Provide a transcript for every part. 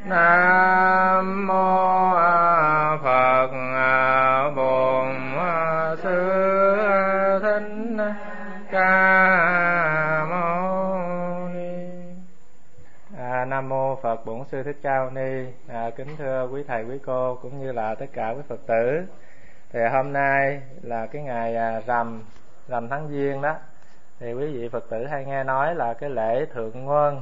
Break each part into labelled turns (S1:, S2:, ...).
S1: Nam mô Phật Bổn Sư Thích Ca Mâu Ni. Nam mô Phật Bổn Sư Thích Ca Mâu Ni. Kính thưa quý thầy quý cô cũng như là tất cả quý Phật tử. Thì hôm nay là cái ngày rằm tháng Giêng đó. Thì quý vị Phật tử hay nghe nói là cái lễ Thượng Nguồn.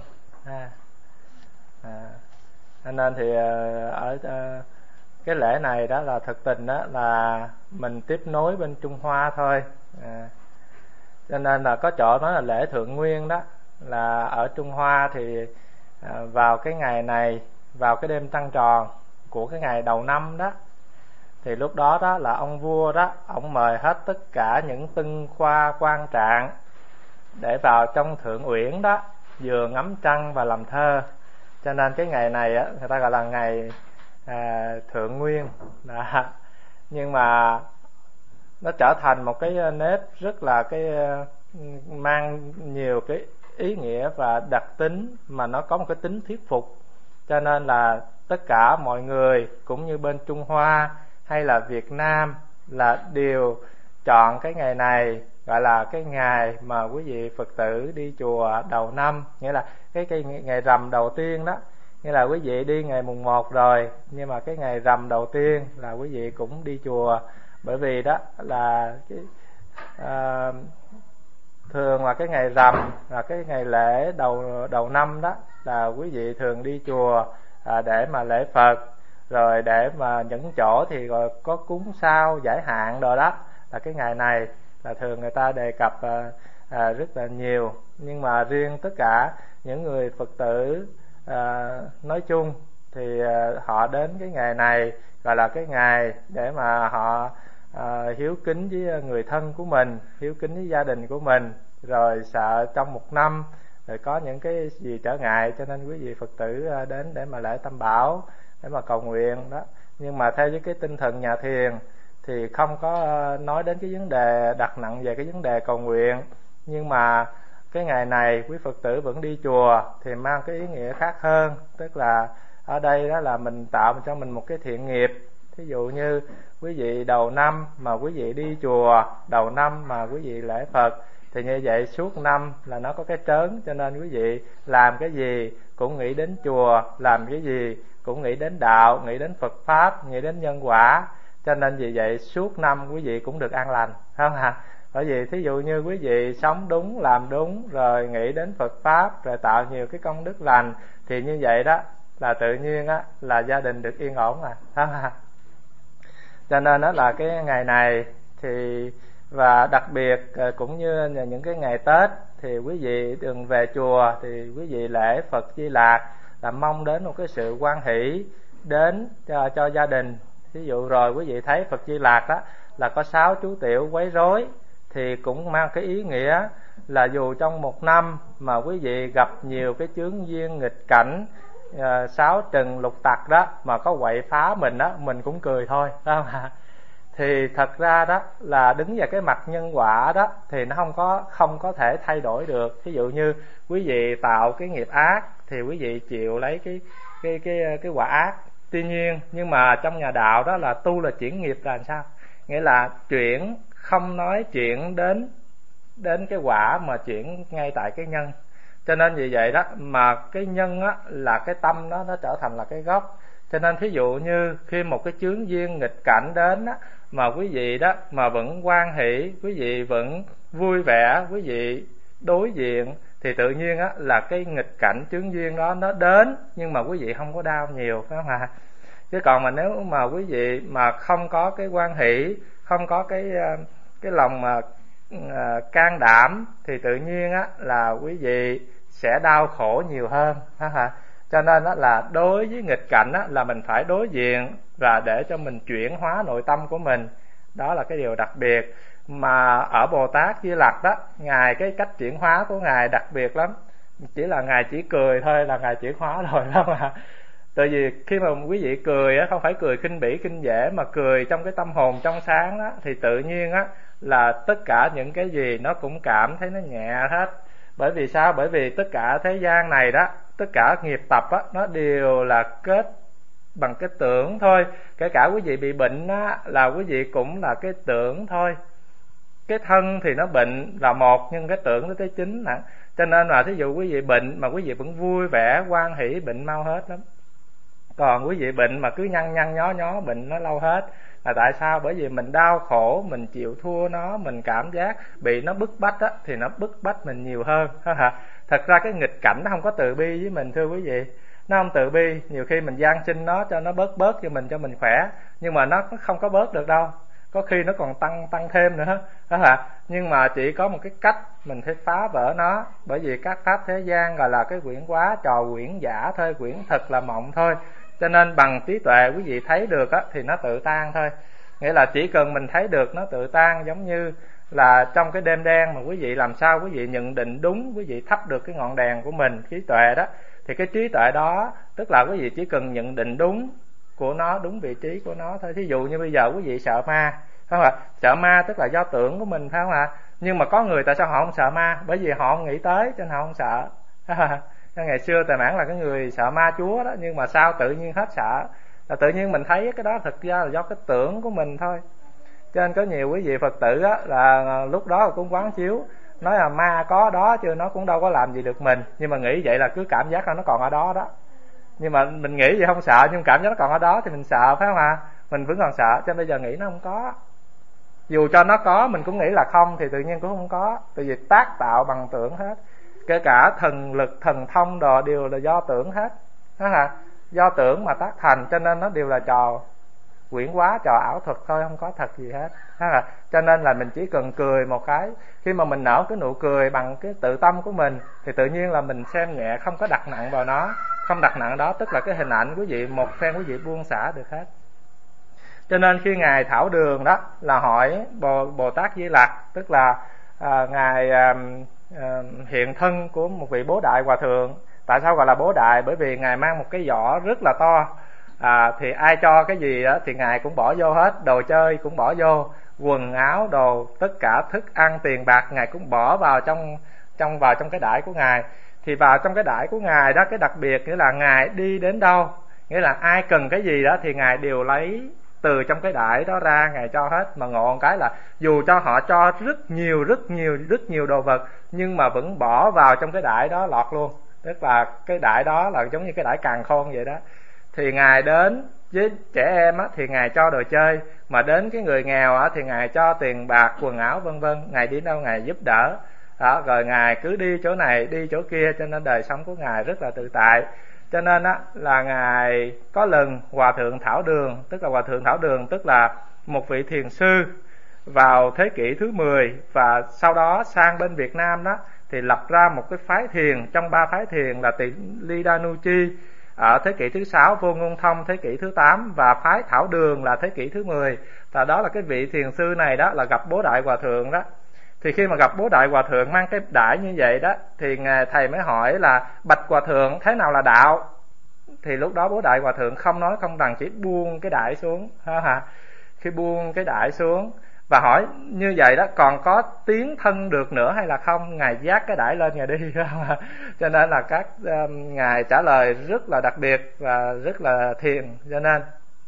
S1: Nên thì ở cái lễ này đó là thực tình đó là mình tiếp nối bên Trung Hoa thôi. Cho nên là có chỗ nói là lễ Thượng Nguyên đó, là ở Trung Hoa thì vào cái ngày này, vào cái đêm trăng tròn của cái ngày đầu năm đó, thì lúc đó đó là ông vua đó, ông mời hết tất cả những tinh khoa quan trạng để vào trong Thượng Uyển đó, vừa ngắm trăng và làm thơ. Cho nên cái ngày này á, người ta gọi là ngày Thượng Nguyên đó. Nhưng mà nó trở thành một cái nếp rất là mang nhiều cái ý nghĩa và đặc tính, mà nó có một cái tính thuyết phục. Cho nên là tất cả mọi người cũng như bên Trung Hoa hay là Việt Nam là đều chọn cái ngày này gọi là cái ngày mà quý vị Phật tử đi chùa đầu năm. Nghĩa là cái ngày rằm đầu tiên đó, nghĩa là quý vị đi ngày mùng 1 rồi, nhưng mà cái ngày rằm đầu tiên là quý vị cũng đi chùa. Bởi vì đó là thường là cái ngày rằm là cái ngày lễ đầu năm đó, là quý vị thường đi chùa để mà lễ Phật, rồi để mà những chỗ thì rồi có cúng sao giải hạn rồi đó, là cái ngày này là thường người ta đề cập rất là nhiều. Nhưng mà riêng tất cả những người Phật tử nói chung thì họ đến cái ngày này gọi là cái ngày để mà họ hiếu kính với người thân của mình, hiếu kính với gia đình của mình, rồi sợ trong một năm rồi có những cái gì trở ngại, cho nên quý vị Phật tử đến để mà lễ Tam Bảo, để mà cầu nguyện đó. Nhưng mà theo với cái tinh thần nhà thiền thì không có nói đến cái vấn đề đặt nặng về cái vấn đề cầu nguyện. Nhưng mà cái ngày này quý Phật tử vẫn đi chùa thì mang cái ý nghĩa khác hơn. Tức là ở đây đó là mình tạo cho mình một cái thiện nghiệp. Thí dụ như quý vị đầu năm mà quý vị đi chùa, đầu năm mà quý vị lễ Phật, thì như vậy suốt năm là nó có cái trớn. Cho nên quý vị làm cái gì cũng nghĩ đến chùa, làm cái gì cũng nghĩ đến đạo, nghĩ đến Phật Pháp, nghĩ đến nhân quả. Cho nên vì vậy suốt năm quý vị cũng được an lành, phải không ạ? Bởi vì thí dụ như quý vị sống đúng, làm đúng, rồi nghĩ đến Phật Pháp, rồi tạo nhiều cái công đức lành, thì như vậy đó là tự nhiên á là gia đình được yên ổn, phải không ạ? Cho nên đó là cái ngày này thì, và đặc biệt cũng như những cái ngày Tết thì quý vị đừng về chùa, thì quý vị lễ Phật Di Lạc là mong đến một cái sự hoan hỷ đến cho gia đình. Ví dụ rồi quý vị thấy Phật Di Lạc đó là có 6 chú tiểu quấy rối, thì cũng mang cái ý nghĩa là dù trong một năm mà quý vị gặp nhiều cái chướng duyên nghịch cảnh, 6 trần lục tặc đó mà có quậy phá mình đó, mình cũng cười thôi, phải không ạ? Thì thật ra đó là đứng về cái mặt nhân quả đó thì nó không có thể thay đổi được. Ví dụ như quý vị tạo cái nghiệp ác thì quý vị chịu lấy cái quả ác. Tuy nhiên nhưng mà trong nhà đạo đó là tu là chuyển nghiệp là làm sao? Nghĩa là chuyển, không nói chuyển đến cái quả mà chuyển ngay tại cái nhân. Cho nên vì vậy đó mà cái nhân á là cái tâm đó, nó trở thành là cái gốc. Cho nên thí dụ như khi một cái chướng duyên nghịch cảnh đến á, mà quý vị đó mà vẫn hoan hỷ, quý vị vẫn vui vẻ, quý vị đối diện, thì tự nhiên á là cái nghịch cảnh chướng duyên đó nó đến, nhưng mà quý vị không có đau nhiều, phải không ạ? Chứ còn mà nếu mà quý vị mà không có cái hoan hỷ, không có cái lòng mà can đảm, thì tự nhiên á là quý vị sẽ đau khổ nhiều hơn, phải không ạ? Cho nên đó là đối với nghịch cảnh đó, là mình phải đối diện và để cho mình chuyển hóa nội tâm của mình. Đó là cái điều đặc biệt mà ở Bồ Tát Di Lặc đó, Ngài cái cách chuyển hóa của Ngài đặc biệt lắm. Chỉ là Ngài chỉ cười thôi là Ngài chuyển hóa rồi đó mà. Tại vì khi mà quý vị cười á, không phải cười khinh bỉ khinh dễ, mà cười trong cái tâm hồn trong sáng đó, thì tự nhiên á là tất cả những cái gì nó cũng cảm thấy nó nhẹ hết. Bởi vì sao? Bởi vì tất cả thế gian này đó tất cả nghiệp tập á, nó đều là kết bằng cái tưởng thôi. Kể cả quý vị bị bệnh á, là quý vị cũng là cái tưởng thôi. Cái thân thì nó bệnh là một, nhưng cái tưởng nó tới 9 nè. Cho nên là thí dụ quý vị bệnh mà quý vị vẫn vui vẻ hoan hỷ, bệnh mau hết lắm. Còn quý vị bệnh mà cứ nhăn nhăn nhó nhó, bệnh nó lâu hết. Là tại sao? Bởi vì mình đau khổ, mình chịu thua nó, mình cảm giác bị nó bức bách á, thì nó bức bách mình nhiều hơn. Thật ra cái nghịch cảnh nó không có từ bi với mình, thưa quý vị. Nó không từ bi, nhiều khi mình van xin nó cho nó bớt cho mình khỏe, nhưng mà nó không có bớt được đâu, có khi nó còn tăng thêm nữa. Nhưng mà chỉ có một cái cách, mình phải phá vỡ nó. Bởi vì các pháp thế gian gọi là cái quyển quá, trò quyển giả thôi, quyển thật là mộng thôi. Cho nên bằng trí tuệ quý vị thấy được á, thì nó tự tan thôi. Nghĩa là chỉ cần mình thấy được nó tự tan, giống như là trong cái đêm đen mà quý vị làm sao quý vị nhận định đúng, quý vị thắp được cái ngọn đèn của mình, trí tuệ đó, thì cái trí tuệ đó tức là quý vị chỉ cần nhận định đúng của nó, đúng vị trí của nó thôi. Thí dụ như bây giờ quý vị sợ ma, phải không ạ? Sợ ma tức là do tưởng của mình, phải không ạ? Nhưng mà có người tại sao họ không sợ ma? Bởi vì họ không nghĩ tới cho nên họ không sợ. Ngày xưa Tài Mãn là cái người sợ ma chúa đó, nhưng mà sao tự nhiên hết sợ, là tự nhiên mình thấy cái đó thực ra là do cái tưởng của mình thôi. Cho nên có nhiều quý vị Phật tử á, là lúc đó cũng quán chiếu nói là ma có đó chứ nó cũng đâu có làm gì được mình, nhưng mà nghĩ vậy là cứ cảm giác là nó còn ở đó đó. Nhưng mà mình nghĩ vậy không sợ, nhưng cảm giác nó còn ở đó thì mình sợ, phải không ạ? Mình vẫn còn sợ, cho nên bây giờ nghĩ nó không có. Dù cho nó có mình cũng nghĩ là không, thì tự nhiên cũng không có. Tại vì tác tạo bằng tưởng hết. Kể cả thần lực, thần thông đồ đều là do tưởng hết, đó là do tưởng mà tác thành. Cho nên nó đều là trò quyển quá, trò ảo thuật thôi, không có thật gì hết. Cho nên là mình chỉ cần cười một cái, khi mà mình nở cái nụ cười bằng cái tự tâm của mình, thì tự nhiên là mình xem nhẹ, không có đặt nặng vào nó. Không đặt nặng đó tức là cái hình ảnh quý vị, một phen quý vị buông xả được hết. Cho nên khi Ngài Thảo Đường đó là hỏi Bồ Tát Di Lặc, tức là Ngài hiện thân của một vị Bố Đại Hòa Thượng. Tại sao gọi là Bố Đại? Bởi vì Ngài mang một cái giỏ rất là to, thì ai cho cái gì đó thì Ngài cũng bỏ vô hết, đồ chơi cũng bỏ vô, quần áo đồ, tất cả thức ăn tiền bạc Ngài cũng bỏ vào trong cái đãi của Ngài. Thì vào trong cái đãi của Ngài đó, cái đặc biệt nghĩa là Ngài đi đến đâu, nghĩa là ai cần cái gì đó thì Ngài đều lấy từ trong cái đãi đó ra, Ngài cho hết. Mà ngộ một cái là dù cho họ cho rất nhiều đồ vật, nhưng mà vẫn bỏ vào trong cái đãi đó lọt luôn. Tức là cái đãi đó là giống như cái đãi càn khôn vậy đó. Thì Ngài đến với trẻ em á, thì Ngài cho đồ chơi, mà đến cái người nghèo á, thì Ngài cho tiền bạc, quần áo vân vân. Ngài đi đâu Ngài giúp đỡ đó, rồi Ngài cứ đi chỗ này đi chỗ kia, cho nên đời sống của Ngài rất là tự tại. Cho nên á, là Ngài có lần Hòa Thượng Thảo Đường, tức là Hòa Thượng Thảo Đường tức là một vị thiền sư vào thế kỷ thứ 10, và sau đó sang bên Việt Nam đó thì lập ra một cái phái thiền trong 3 phái thiền là Tỳ Ly Đa Nu Chi ở thế kỷ thứ 6, Vô Ngôn Thông thế kỷ thứ 8 và phái Thảo Đường là thế kỷ thứ 10. Và đó là cái vị thiền sư này đó là gặp Bố Đại Hòa Thượng đó. Thì khi mà gặp Bố Đại Hòa Thượng mang cái đãi như vậy đó, thì thầy mới hỏi là bạch Hòa Thượng thế nào là đạo? Thì lúc đó Bố Đại Hòa Thượng không nói không rằng, chỉ buông cái đãi xuống. Khi buông cái đãi xuống và hỏi như vậy đó, còn có tiến thân được nữa hay là không? Ngài vác cái đãi lên Ngài đi. Cho nên là các Ngài trả lời rất là đặc biệt và rất là thiền. Cho nên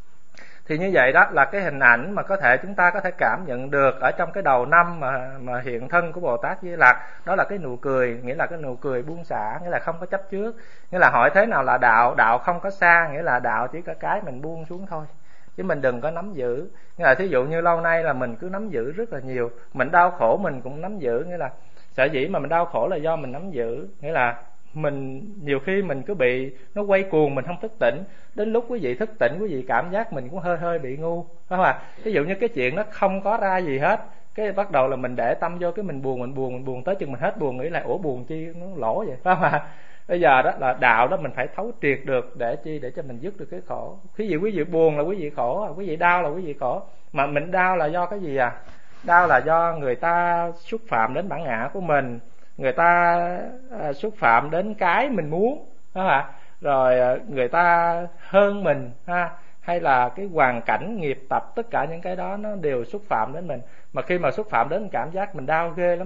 S1: thì như vậy đó là cái hình ảnh mà có thể chúng ta có thể cảm nhận được ở trong cái đầu năm mà hiện thân của Bồ Tát Di Lặc. Đó là cái nụ cười, nghĩa là cái nụ cười buông xả, nghĩa là không có chấp trước. Nghĩa là hỏi thế nào là đạo? Đạo không có xa, nghĩa là đạo chỉ có cái mình buông xuống thôi, chứ mình đừng có nắm giữ. Nghĩa là thí dụ như lâu nay là mình cứ nắm giữ rất là nhiều, mình đau khổ mình cũng nắm giữ. Nghĩa là sở dĩ mà mình đau khổ là do mình nắm giữ. Nghĩa là mình nhiều khi mình cứ bị nó quay cuồng, mình không thức tỉnh. Đến lúc quý vị thức tỉnh, quý vị cảm giác mình cũng hơi bị ngu, phải không ạ? Ví dụ như cái chuyện nó không có ra gì hết, cái bắt đầu là mình để tâm vô, cái mình buồn tới chừng mình hết buồn, nghĩ lại ủa buồn chi, nó lỗ vậy, phải không ạ? Bây giờ đó là đạo đó mình phải thấu triệt được để chi, để cho mình dứt được cái khổ. Ví dụ quý vị buồn là quý vị khổ, quý vị đau là quý vị khổ. Mà mình đau là do cái gì à? Đau là do người ta xúc phạm đến bản ngã của mình, người ta xúc phạm đến cái mình muốn, đó hả? Rồi người ta hơn mình ha, hay là cái hoàn cảnh nghiệp tập, tất cả những cái đó nó đều xúc phạm đến mình. Mà khi mà xúc phạm đến cảm giác mình đau ghê lắm.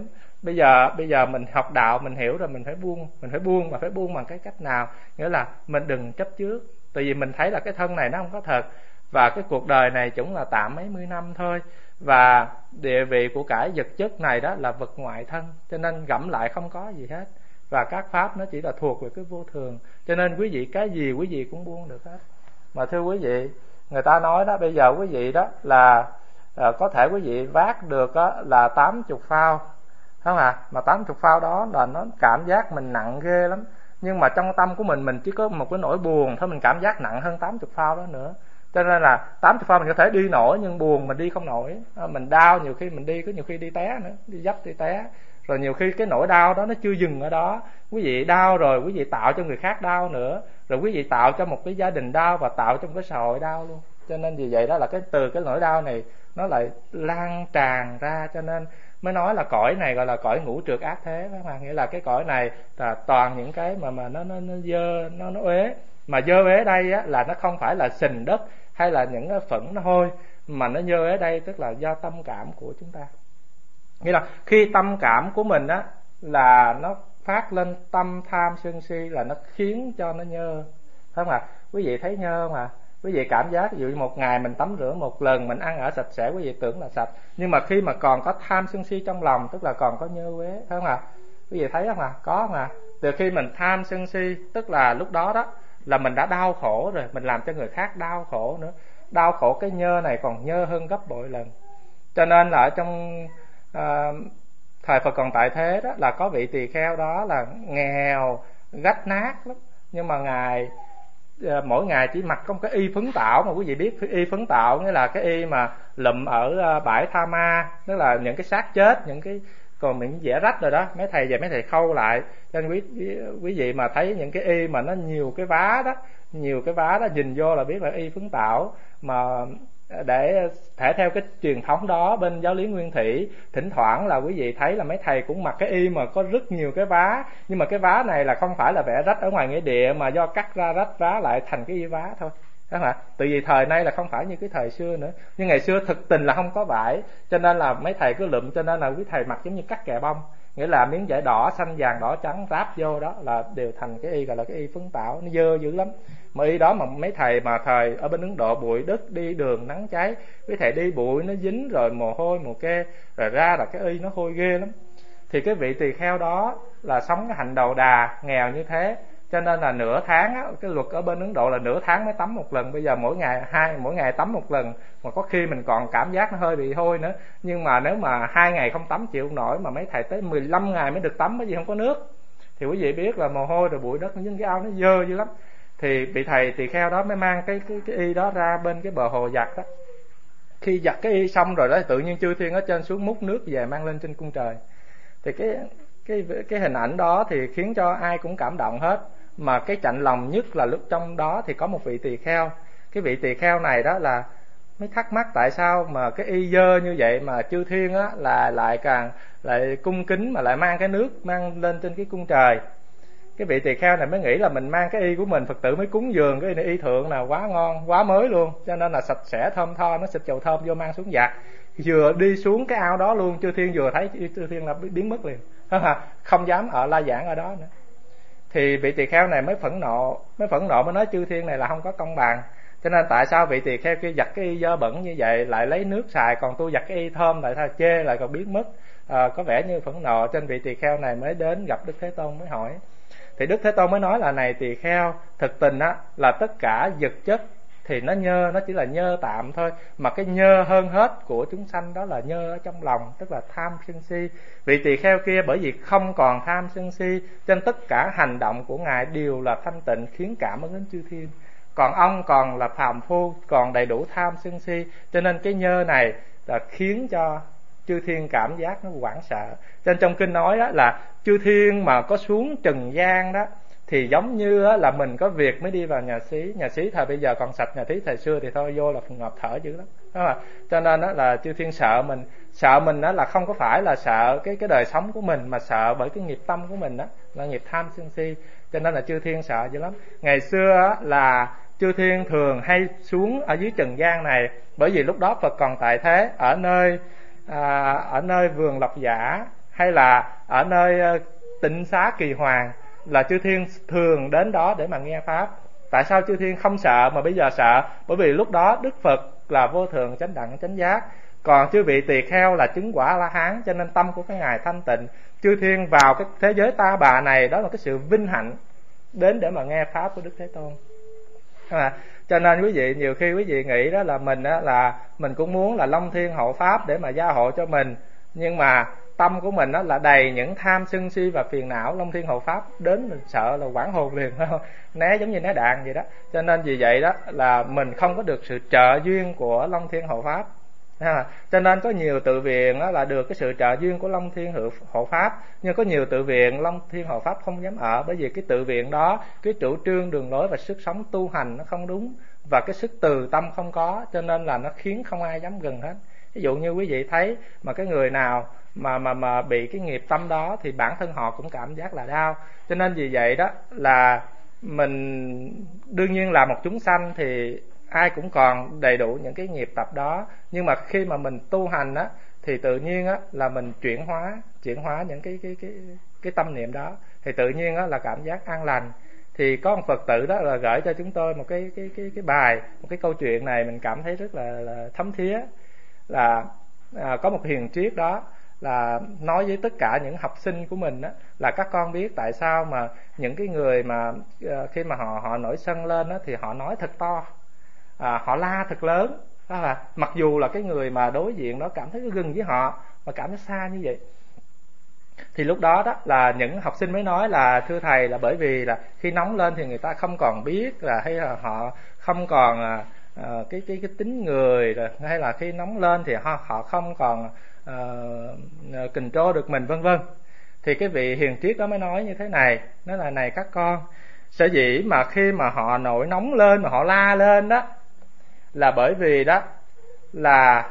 S1: bây giờ mình học đạo, mình hiểu rồi, mình phải buông, mà phải buông bằng cái cách nào? Nghĩa là mình đừng chấp trước, tại vì mình thấy là cái thân này nó không có thật, và cái cuộc đời này cũng là tạm mấy mươi năm thôi, và địa vị của cải vật chất này đó là vật ngoại thân, cho nên gẫm lại không có gì hết, và các pháp nó chỉ là thuộc về cái vô thường, cho nên quý vị cái gì quý vị cũng buông được hết. Mà thưa quý vị, người ta nói đó, bây giờ quý vị đó là có thể quý vị vác được đó là 80 phao, không à? Mà 80 phao đó là nó cảm giác mình nặng ghê lắm, nhưng mà trong tâm của mình chỉ có một cái nỗi buồn thôi, mình cảm giác nặng hơn 80 phao đó nữa. Cho nên là 80 phao mình có thể đi nổi, nhưng buồn mình đi không nổi. Mình đau, nhiều khi mình đi, có nhiều khi đi té nữa, đi dấp đi té. Rồi nhiều khi cái nỗi đau đó nó chưa dừng ở đó, quý vị đau rồi quý vị tạo cho người khác đau nữa, rồi quý vị tạo cho một cái gia đình đau, và tạo cho một cái xã hội đau luôn. Cho nên vì vậy đó là từ cái nỗi đau này nó lại lan tràn ra, cho nên mới nói là cõi này gọi là cõi ngũ trược ác thế, phải không? Nghĩa là cái cõi này là toàn những cái mà nó dơ, nó uế. Mà dơ uế đây á, là nó không phải là sình đất hay là những cái phẫn nó hôi, mà nó dơ uế đây tức là do tâm cảm của chúng ta. Nghĩa là khi tâm cảm của mình á là nó phát lên tâm tham sân si, là nó khiến cho nó nhơ, phải không ạ? Quý vị thấy nhơ không ạ? Quý vị cảm giác ví dụ một ngày mình tắm rửa một lần, mình ăn ở sạch sẽ, quý vị tưởng là sạch, nhưng mà khi mà còn có tham sân si trong lòng, tức là còn có nhơ uế, phải không ạ? Quý vị thấy không ạ? Có không ạ? Từ khi mình tham sân si, tức là lúc đó đó là mình đã đau khổ rồi, mình làm cho người khác đau khổ nữa. Đau khổ cái nhơ này còn nhơ hơn gấp bội lần. Cho nên là ở trong thời Phật còn tại thế đó, là có vị tỳ kheo đó là nghèo rách nát lắm, nhưng mà ngài mỗi ngày chỉ mặc có một cái y phấn tạo. Mà quý vị biết y phấn tạo nghĩa là cái y mà lụm ở bãi Tha Ma, tức là những cái xác chết, những cái còn những vẽ rách rồi đó, mấy thầy về mấy thầy khâu lại. Cho nên quý vị mà thấy những cái y mà nó nhiều cái vá đó, nhìn vô là biết là y phấn tạo. Mà để thể theo cái truyền thống đó, bên giáo lý Nguyên Thủy thỉnh thoảng là quý vị thấy là mấy thầy cũng mặc cái y mà có rất nhiều cái vá, nhưng mà cái vá này là không phải là vẽ rách ở ngoài nghĩa địa, mà do cắt ra rách vá lại thành cái y vá thôi, đó hả? Tại vì thời nay là không phải như cái thời xưa nữa, nhưng ngày xưa thực tình là không có vải, cho nên là mấy thầy cứ lụm, cho nên là quý thầy mặc giống như cắt kè bông, nghĩa là miếng vải đỏ xanh vàng đỏ trắng ráp vô đó là đều thành cái y, gọi là cái y phấn tạo. Nó dơ dữ lắm. Mà y đó mà mấy thầy mà thời ở bên Ấn Độ bụi đất, đi đường nắng cháy, quý thầy đi bụi nó dính rồi mồ hôi mồ kê, rồi ra là cái y nó hôi ghê lắm. Thì cái vị tỳ kheo đó là sống cái hạnh đầu đà, nghèo như thế, cho nên là nửa tháng á, cái luật ở bên Ấn Độ là nửa tháng mới tắm một lần. Bây giờ mỗi ngày tắm một lần, mà có khi mình còn cảm giác nó hơi bị hôi nữa. Nhưng mà nếu mà 2 ngày không tắm chịu không nổi, mà mấy thầy tới 15 ngày mới được tắm, bởi vì không có nước. Thì quý vị biết là mồ hôi rồi bụi đất nó dính cái áo, nó dơ dữ lắm. Thì vị thầy tỳ kheo đó mới mang cái y đó ra bên cái bờ hồ giặt đó. Khi giặt cái y xong rồi đó, tự nhiên chư thiên ở trên xuống múc nước về mang lên trên cung trời. Thì cái hình ảnh đó thì khiến cho ai cũng cảm động hết. Mà cái chạnh lòng nhất là lúc trong đó thì có một vị tỳ kheo. Cái vị tỳ kheo này đó là mới thắc mắc tại sao mà cái y dơ như vậy mà chư thiên á là lại cung kính, mà lại mang cái nước mang lên trên cái cung trời. Cái vị tỳ kheo này mới nghĩ là mình mang cái y của mình, Phật tử mới cúng dường cái y thượng là quá ngon, quá mới luôn, cho nên là sạch sẽ thơm tho, nó xịt dầu thơm vô mang xuống giặt. Vừa đi xuống cái ao đó luôn, chư thiên vừa thấy chư thiên là biến mất liền, không dám ở la giảng ở đó nữa. Thì vị tỳ kheo này mới phẫn nộ mới nói chư thiên này là không có công bằng. Cho nên tại sao vị tỳ kheo kia giặt cái y dơ bẩn như vậy lại lấy nước xài, còn tôi giặt cái y thơm lại sao chê lại còn biến mất, có vẻ như phẫn nộ. Trên vị tỳ kheo này mới đến gặp Đức Thế Tôn mới hỏi. Thì Đức Thế Tôn mới nói là này tỳ kheo, thực tình á là tất cả vật chất thì nó nhơ, nó chỉ là nhơ tạm thôi, mà cái nhơ hơn hết của chúng sanh đó là nhơ ở trong lòng, tức là tham sân si. Vị tỳ kheo kia bởi vì không còn tham sân si, cho nên tất cả hành động của ngài đều là thanh tịnh, khiến cảm ứng đến chư thiên. Còn ông còn là phàm phu, còn đầy đủ tham sân si, cho nên cái nhơ này là khiến cho chư thiên cảm giác nó hoảng sợ. Cho nên trong kinh nói đó là chư thiên mà có xuống trần gian đó thì giống như là mình có việc mới đi vào nhà xí thời bây giờ còn sạch, nhà thí thời xưa thì thôi vô là ngộp thở dữ lắm, đúng không? Cho nên đó là chư thiên sợ mình đó là không có phải là sợ cái đời sống của mình, mà sợ bởi cái nghiệp tâm của mình đó là nghiệp tham sân si, cho nên là chư thiên sợ dữ lắm. Ngày xưa là chư thiên thường hay xuống ở dưới trần gian này, bởi vì lúc đó Phật còn tại thế ở nơi vườn Lộc Giả, hay là ở nơi tịnh xá Kỳ Hoàng, là chư thiên thường đến đó để mà nghe pháp. Tại sao chư thiên không sợ mà bây giờ sợ? Bởi vì lúc đó Đức Phật là vô thượng chánh đẳng chánh giác, còn chư vị tỳ kheo là chứng quả La Hán, cho nên tâm của cái ngài thanh tịnh. Chư thiên vào cái thế giới ta bà này, đó là cái sự vinh hạnh đến để mà nghe pháp của Đức Thế Tôn. Cho nên quý vị, nhiều khi quý vị nghĩ đó là mình cũng muốn là Long Thiên hộ pháp để mà gia hộ cho mình, nhưng mà tâm của mình đó là đầy những tham sân si và phiền não. Long Thiên hộ pháp đến mình sợ là quảng hồn liền, né giống như né đạn vậy đó. Cho nên vì vậy đó là mình không có được sự trợ duyên của Long Thiên hộ pháp. Cho nên có nhiều tự viện đó là được cái sự trợ duyên của Long Thiên hộ pháp, nhưng có nhiều tự viện Long Thiên hộ pháp không dám ở, bởi vì cái tự viện đó, cái chủ trương đường lối và sức sống tu hành nó không đúng, và cái sức từ tâm không có, cho nên là nó khiến không ai dám gần hết. Ví dụ như quý vị thấy mà cái người nào mà bị cái nghiệp tâm đó thì bản thân họ cũng cảm giác là đau. Cho nên vì vậy đó là mình đương nhiên là một chúng sanh thì ai cũng còn đầy đủ những cái nghiệp tập đó, nhưng mà khi mà mình tu hành á thì tự nhiên á là mình chuyển hóa những cái tâm niệm đó, thì tự nhiên á là cảm giác an lành. Thì có một Phật tử đó là gửi cho chúng tôi một cái bài, một cái câu chuyện này mình cảm thấy rất là thấm thía. Là có một hiền triết đó là nói với tất cả những học sinh của mình đó, là các con biết tại sao mà những cái người mà khi mà họ nổi sân lên đó, thì họ nói thật to, họ la thật lớn, đó là mặc dù là cái người mà đối diện đó cảm thấy gần với họ mà cảm thấy xa như vậy. Thì lúc đó đó là những học sinh mới nói là thưa thầy, là bởi vì là khi nóng lên thì người ta không còn biết là, hay là họ không còn cái tính người rồi, hay là khi nóng lên thì họ không còn control được mình, vân vân. Thì cái vị hiền triết đó mới nói như thế này, nói là này các con, sở dĩ mà khi mà họ nổi nóng lên mà họ la lên đó là bởi vì đó là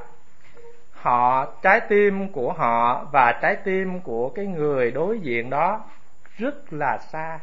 S1: trái tim của họ và trái tim của cái người đối diện đó rất là xa.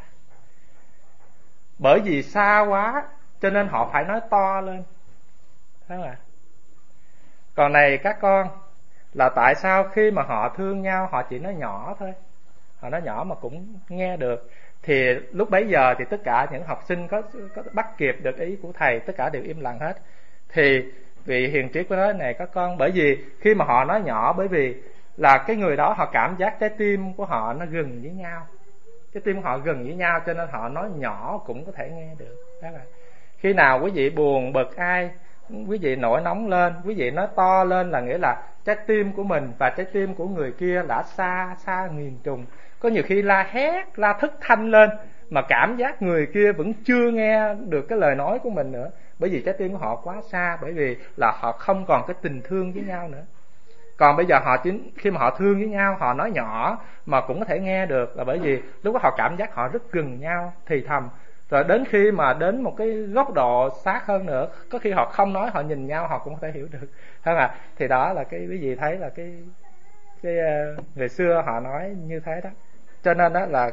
S1: Bởi vì xa quá cho nên họ phải nói to lên, thấy không ạ? Còn này các con, là tại sao khi mà họ thương nhau họ chỉ nói nhỏ thôi, họ nói nhỏ mà cũng nghe được. Thì lúc bấy giờ thì tất cả những học sinh có bắt kịp được ý của thầy, tất cả đều im lặng hết. Thì vị hiền triết có nói này các con, bởi vì khi mà họ nói nhỏ, bởi vì là cái người đó họ cảm giác trái tim của họ nó gần với nhau, trái tim của họ gần với nhau, cho nên họ nói nhỏ cũng có thể nghe được. Đó là khi nào quý vị buồn bực ai, quý vị nổi nóng lên, quý vị nói to lên là nghĩa là trái tim của mình và trái tim của người kia đã xa nghìn trùng. Có nhiều khi la hét, la thất thanh lên mà cảm giác người kia vẫn chưa nghe được cái lời nói của mình nữa, bởi vì trái tim của họ quá xa, bởi vì là họ không còn cái tình thương với nhau nữa. Còn bây giờ khi mà họ thương với nhau, họ nói nhỏ mà cũng có thể nghe được, là bởi vì lúc đó họ cảm giác họ rất gần nhau, thì thầm. Rồi đến khi mà đến một cái góc độ sát hơn nữa, có khi họ không nói, họ nhìn nhau họ cũng có thể hiểu được, thấy không ạ? Thì đó là cái quý vị thấy là cái người xưa họ nói như thế đó. Cho nên đó là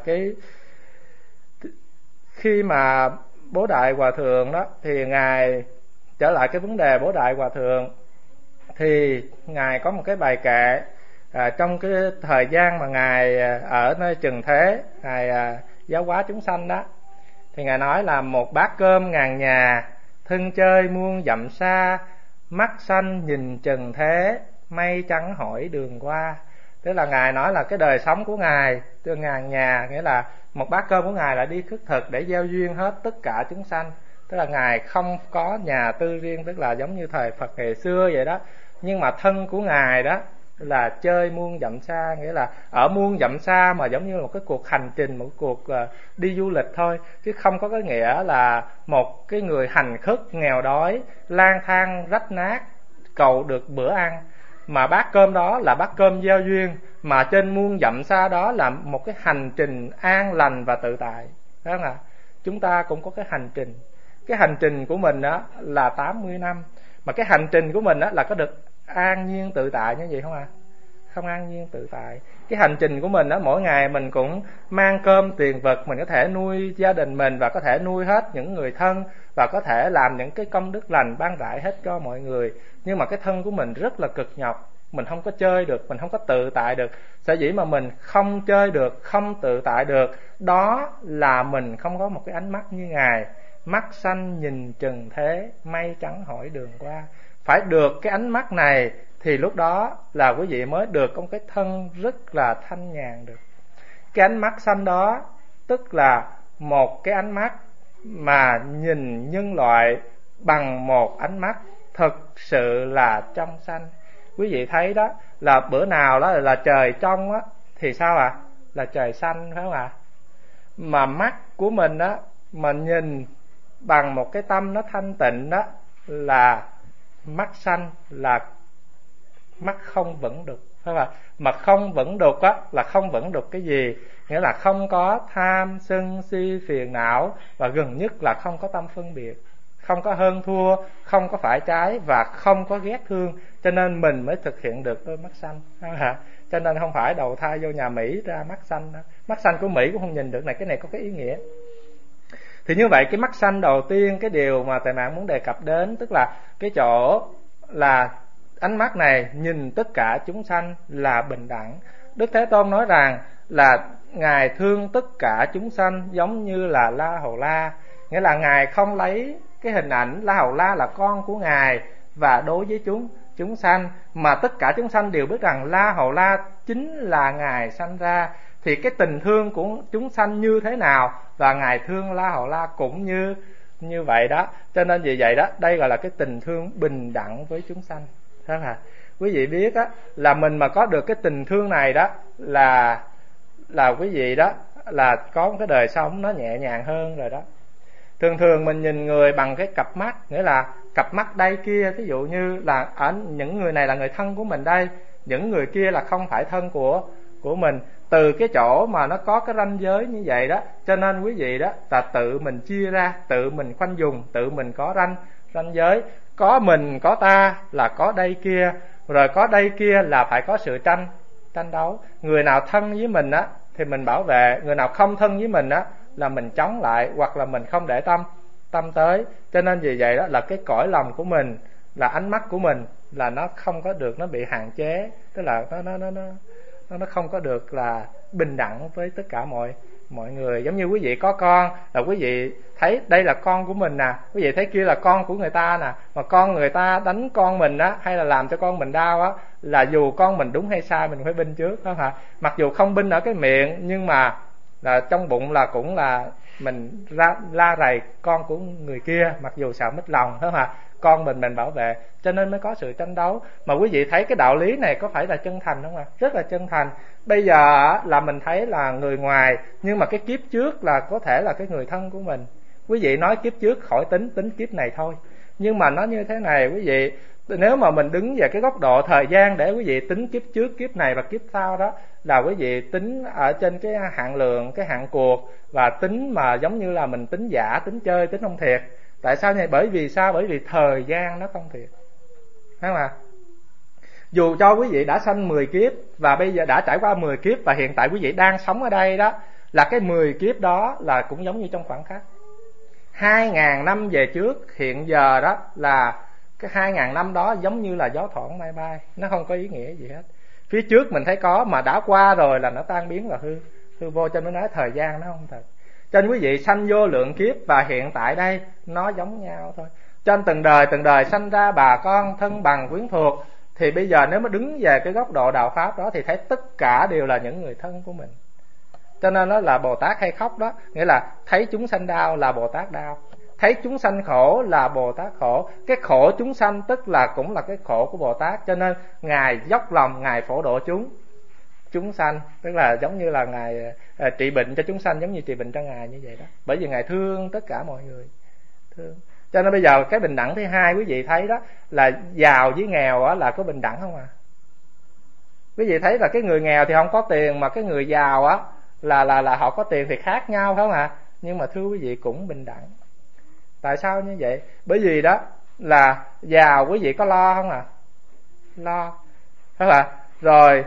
S1: khi mà Bố Đại Hòa Thượng đó, thì ngài trở lại cái vấn đề Bố Đại Hòa Thượng, thì ngài có một cái bài kệ trong cái thời gian mà ngài ở nơi trần thế, ngài giáo hóa chúng sanh đó, thì ngài nói là một bát cơm ngàn nhà, thân chơi muôn dặm xa, mắt xanh nhìn trần thế, mây trắng hỏi đường qua. Tức là ngài nói là cái đời sống của ngài từ ngàn nhà, nghĩa là một bát cơm của ngài là đi khất thực để gieo duyên hết tất cả chúng sanh. Tức là ngài không có nhà tư riêng, tức là giống như thời Phật ngày xưa vậy đó. Nhưng mà thân của ngài đó là chơi muôn dặm xa, nghĩa là ở muôn dặm xa mà giống như một cái cuộc hành trình, một cuộc đi du lịch thôi, chứ không có cái nghĩa là một cái người hành khất nghèo đói lang thang rách nát cầu được bữa ăn. Mà bát cơm đó là bát cơm gieo duyên, mà trên muôn dặm xa đó là một cái hành trình an lành và tự tại, phải không ạ? Chúng ta cũng có cái hành trình. Cái hành trình của mình đó là 80 năm, mà cái hành trình của mình đó là có được an nhiên tự tại như vậy không ạ? Không an nhiên tự tại. Cái hành trình của mình đó, mỗi ngày mình cũng mang cơm tiền vật, mình có thể nuôi gia đình mình và có thể nuôi hết những người thân, và có thể làm những cái công đức lành ban rải hết cho mọi người. Nhưng mà cái thân của mình rất là cực nhọc, mình không có chơi được, mình không có tự tại được. Sở dĩ mà mình không chơi được, không tự tại được, đó là mình không có một cái ánh mắt như Ngài. Mắt xanh nhìn trần thế, mây trắng hỏi đường qua. Phải được cái ánh mắt này thì lúc đó là quý vị mới được có một cái thân rất là thanh nhàn được. Cái ánh mắt xanh đó tức là một cái ánh mắt mà nhìn nhân loại bằng một ánh mắt thực sự là trong xanh. Quý vị thấy đó, là bữa nào đó là trời trong á thì sao ạ? Là trời xanh, phải không ạ? Mà mắt của mình á mà nhìn bằng một cái tâm nó thanh tịnh đó là mắt xanh, là mắt không vẩn đục, phải không ạ? Mà không vẩn đục á là không vẩn đục cái gì? Nghĩa là không có tham sân si phiền não, và gần nhất là không có tâm phân biệt, không có hơn thua, không có phải trái, và không có ghét thương. Cho nên mình mới thực hiện được đôi mắt xanh, phải không ạ? Cho nên không phải đầu thai vô nhà Mỹ ra mắt xanh đó. Mắt xanh của Mỹ cũng không nhìn được này. Cái này có cái ý nghĩa. Thì như vậy cái mắt xanh đầu tiên, cái điều mà Tề Mạng muốn đề cập đến, tức là cái chỗ là ánh mắt này nhìn tất cả chúng sanh là bình đẳng. Đức Thế Tôn nói rằng là Ngài thương tất cả chúng sanh giống như là La Hầu La. Nghĩa là Ngài không lấy cái hình ảnh La Hầu La là con của Ngài và đối với chúng sanh, mà tất cả chúng sanh đều biết rằng La Hầu La chính là Ngài sanh ra. Thì cái tình thương của chúng sanh như thế nào, và Ngài thương La Hầu La cũng như vậy đó. Cho nên vì vậy đó, đây gọi là cái tình thương bình đẳng với chúng sanh. Thế là quý vị biết đó, là mình mà có được cái tình thương này đó là quý vị đó là có một cái đời sống nó nhẹ nhàng hơn rồi đó. Thường thường mình nhìn người bằng cái cặp mắt, nghĩa là cặp mắt đây kia. Ví dụ như là ở những người này là người thân của mình đây, những người kia là không phải thân của mình. Từ cái chỗ mà nó có cái ranh giới như vậy đó, cho nên quý vị đó là tự mình chia ra, tự mình khoanh vùng, tự mình có ranh giới. Có mình có ta là có đây kia, rồi có đây kia là phải có sự tranh đấu. Người nào thân với mình á thì mình bảo vệ, người nào không thân với mình á là mình chống lại, hoặc là mình không để tâm tới. Cho nên vì vậy đó là cái cõi lòng của mình, là ánh mắt của mình là nó không có được, nó bị hạn chế, tức là nó không có được là bình đẳng với tất cả mọi người. Giống như quý vị có con là quý vị thấy đây là con của mình nè, quý vị thấy kia là con của người ta nè, mà con người ta đánh con mình á, hay là làm cho con mình đau á, là dù con mình đúng hay sai mình phải binh trước, phải không hả? Mặc dù không binh ở cái miệng, nhưng mà là trong bụng là cũng là mình la rầy con của người kia, mặc dù sợ mất lòng, phải không hả? Con mình bảo vệ, cho nên mới có sự tranh đấu. Mà quý vị thấy cái đạo lý này có phải là chân thành không ạ? Rất là chân thành. Bây giờ là mình thấy là người ngoài, nhưng mà cái kiếp trước là có thể là cái người thân của mình. Quý vị nói kiếp trước khỏi tính kiếp này thôi. Nhưng mà nó như thế này quý vị, nếu mà mình đứng về cái góc độ thời gian để quý vị tính kiếp trước, kiếp này và kiếp sau đó, là quý vị tính ở trên cái hạn lượng, cái hạn cuộc, và tính mà giống như là mình tính giả, tính chơi, tính không thiệt. Tại sao vậy? Bởi vì sao? Bởi vì thời gian nó không thiệt, phải không ạ? Dù cho quý vị đã sanh 10 kiếp và bây giờ đã trải qua 10 kiếp, và hiện tại quý vị đang sống ở đây đó, là cái 10 kiếp đó là cũng giống như trong khoảng khắc 2.000 năm về trước. Hiện giờ đó là cái 2.000 năm đó giống như là gió thoảng mây bay, nó không có ý nghĩa gì hết. Phía trước mình thấy có, mà đã qua rồi là nó tan biến và hư vô. Cho nên nói thời gian nó không thật. Cho nên quý vị sanh vô lượng kiếp, và hiện tại đây nó giống nhau thôi. Trên từng đời sanh ra bà con thân bằng quyến thuộc, thì bây giờ nếu mà đứng về cái góc độ đạo pháp đó thì thấy tất cả đều là những người thân của mình. Cho nên nó là Bồ Tát hay khóc đó, nghĩa là thấy chúng sanh đau là Bồ Tát đau, thấy chúng sanh khổ là Bồ Tát khổ. Cái khổ chúng sanh tức là cũng là cái khổ của Bồ Tát. Cho nên Ngài dốc lòng, Ngài phổ độ chúng sanh, tức là giống như là Ngài trị bệnh cho chúng sanh, giống như trị bệnh cho Ngài như vậy đó. Bởi vì Ngài thương tất cả mọi người, thương. Cho nên bây giờ cái bình đẳng thứ hai quý vị thấy đó, là giàu với nghèo đó là có bình đẳng không à? Quý vị thấy là cái người nghèo thì không có tiền, mà cái người giàu á là họ có tiền thì khác nhau, phải không ạ? Nhưng mà thưa quý vị cũng bình đẳng. Tại sao như vậy? Bởi vì đó là giàu quý vị có lo không à? Lo, phải không ạ? Rồi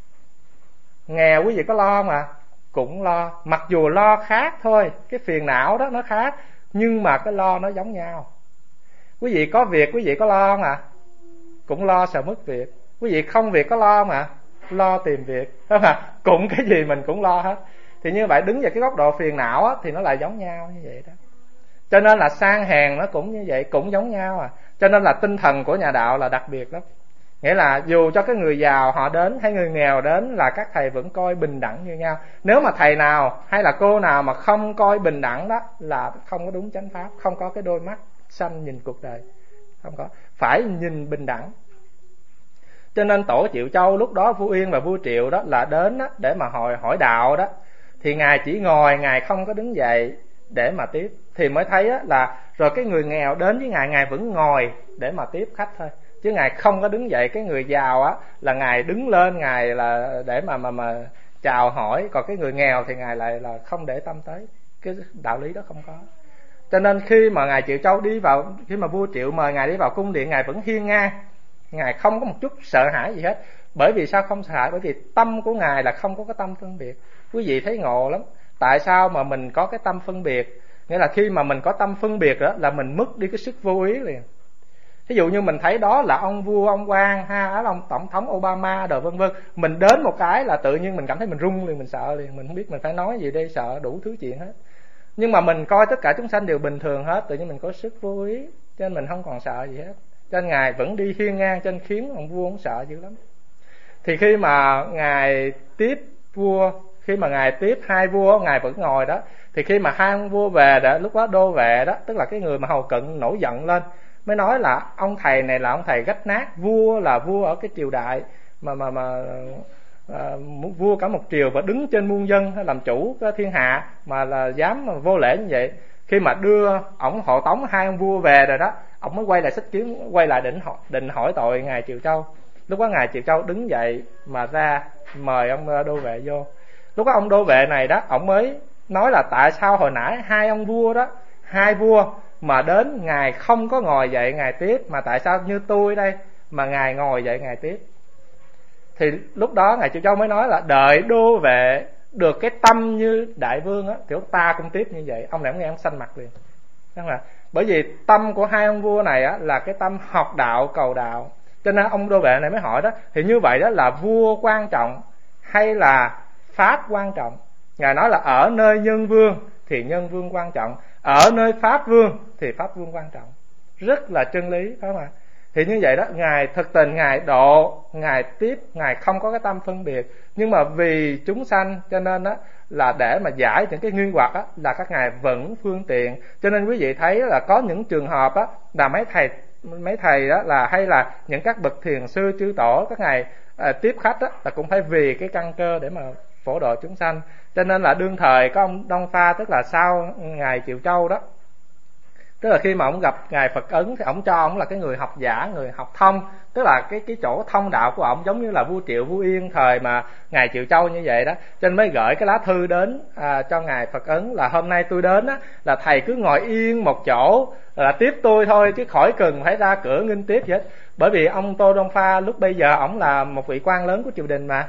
S1: nghèo quý vị có lo không ạ? Cũng lo. Mặc dù lo khác thôi, cái phiền não đó nó khác, nhưng mà cái lo nó giống nhau. Quý vị có việc quý vị có lo không ạ? Cũng lo sợ mất việc. Quý vị không việc có lo mà, lo tìm việc, đúng không? Cũng cái gì mình cũng lo hết. Thì như vậy đứng về cái góc độ phiền não á, thì nó lại giống nhau như vậy đó. Cho nên là sang hèn nó cũng như vậy, cũng giống nhau à. Cho nên là tinh thần của nhà đạo là đặc biệt lắm. Nghĩa là dù cho cái người giàu họ đến hay người nghèo đến là các thầy vẫn coi bình đẳng như nhau. Nếu mà thầy nào hay là cô nào mà không coi bình đẳng đó là không có đúng chánh pháp, không có cái đôi mắt xanh nhìn cuộc đời, không có, phải nhìn bình đẳng. Cho nên Tổ Triệu Châu lúc đó vua Yên và vua Triệu đó là đến đó để mà hỏi đạo đó, thì ngài chỉ ngồi, ngài không có đứng dậy để mà tiếp. Thì mới thấy là rồi cái người nghèo đến với ngài vẫn ngồi để mà tiếp khách thôi, chứ ngài không có đứng dậy. Cái người giàu á là ngài đứng lên, ngài là để mà chào hỏi, còn cái người nghèo thì ngài lại là không để tâm tới. Cái đạo lý đó không có. Cho nên khi mà ngài Triệu Châu đi vào, khi mà vua Triệu mời ngài đi vào cung điện, ngài vẫn hiên ngang, ngài không có một chút sợ hãi gì hết. Bởi vì sao không sợ hãi? Bởi vì tâm của ngài là không có cái tâm phân biệt. Quý vị thấy ngộ lắm. Tại sao mà mình có cái tâm phân biệt? Nghĩa là khi mà mình có tâm phân biệt đó là mình mất đi cái sức vô ý liền. Ví dụ như mình thấy đó là ông vua, ông quan, ông tổng thống Obama đồ vân vân, mình đến một cái là tự nhiên mình cảm thấy mình run liền, mình sợ liền, mình không biết mình phải nói gì đây, sợ đủ thứ chuyện hết. Nhưng mà mình coi tất cả chúng sanh đều bình thường hết, tự nhiên mình có sức vô ý, cho nên mình không còn sợ gì hết. Cho nên ngài vẫn đi hiên ngang, cho nên khiến ông vua ông sợ dữ lắm. Thì khi mà ngài tiếp vua, khi mà ngài tiếp hai vua, ngài vẫn ngồi đó. Thì khi mà hai ông vua về đó, lúc đó đô vệ đó, tức là cái người mà hầu cận nổi giận lên, mới nói là ông thầy này là ông thầy rách nát. Vua là vua ở cái triều đại vua cả một triều và đứng trên muôn dân làm chủ cái thiên hạ mà là dám mà vô lễ như vậy. Khi mà đưa ổng hộ tống hai ông vua về rồi đó, ổng mới quay lại xích kiếm, quay lại định hỏi tội ngài Triệu Châu. Lúc đó ngài Triệu Châu đứng dậy mà ra mời ông đô vệ vô. Lúc đó ông đô vệ này đó, ổng mới nói là tại sao hồi nãy hai ông vua đó, hai vua mà đến ngài không có ngồi dậy ngài tiếp, mà tại sao như tôi đây mà ngài ngồi dậy ngài tiếp. Thì lúc đó ngài Triệu Châu mới nói là đợi đô vệ được cái tâm như đại vương á thì ta cũng tiếp như vậy. Ông này ông nghe ông xanh mặt liền. Đúng không? Bởi vì tâm của hai ông vua này á là cái tâm học đạo cầu đạo, cho nên ông đô vệ này mới hỏi đó, thì như vậy đó là vua quan trọng hay là pháp quan trọng? Ngài nói là ở nơi nhân vương thì nhân vương quan trọng, ở nơi pháp vương thì pháp vương quan trọng. Rất là chân lý, phải không ạ? Thì như vậy đó, ngài thực tình ngài độ, ngài tiếp, ngài không có cái tâm phân biệt, nhưng mà vì chúng sanh cho nên đó là để mà giải những cái nghi hoặc á là các ngài vẫn phương tiện. Cho nên quý vị thấy là có những trường hợp á là mấy thầy đó là hay là những các bậc thiền sư chư tổ, các ngài tiếp khách á là cũng phải vì cái căn cơ để mà phổ độ chúng sanh. Cho nên là đương thời có ông Đông Pha, tức là sau ngài Triệu Châu đó, tức là khi mà ông gặp ngài Phật Ấn thì ông cho ông là cái người học giả, người học thông, tức là cái chỗ thông đạo của ông giống như là vua Triệu, vua Yên thời mà ngài Triệu Châu như vậy đó. Cho nên mới gửi cái lá thư đến cho ngài Phật Ấn là hôm nay tôi đến á, là thầy cứ ngồi yên một chỗ là tiếp tôi thôi, chứ khỏi cần phải ra cửa nghinh tiếp gì hết. Bởi vì ông Tô Đông Pha lúc bây giờ ông là một vị quan lớn của triều đình mà.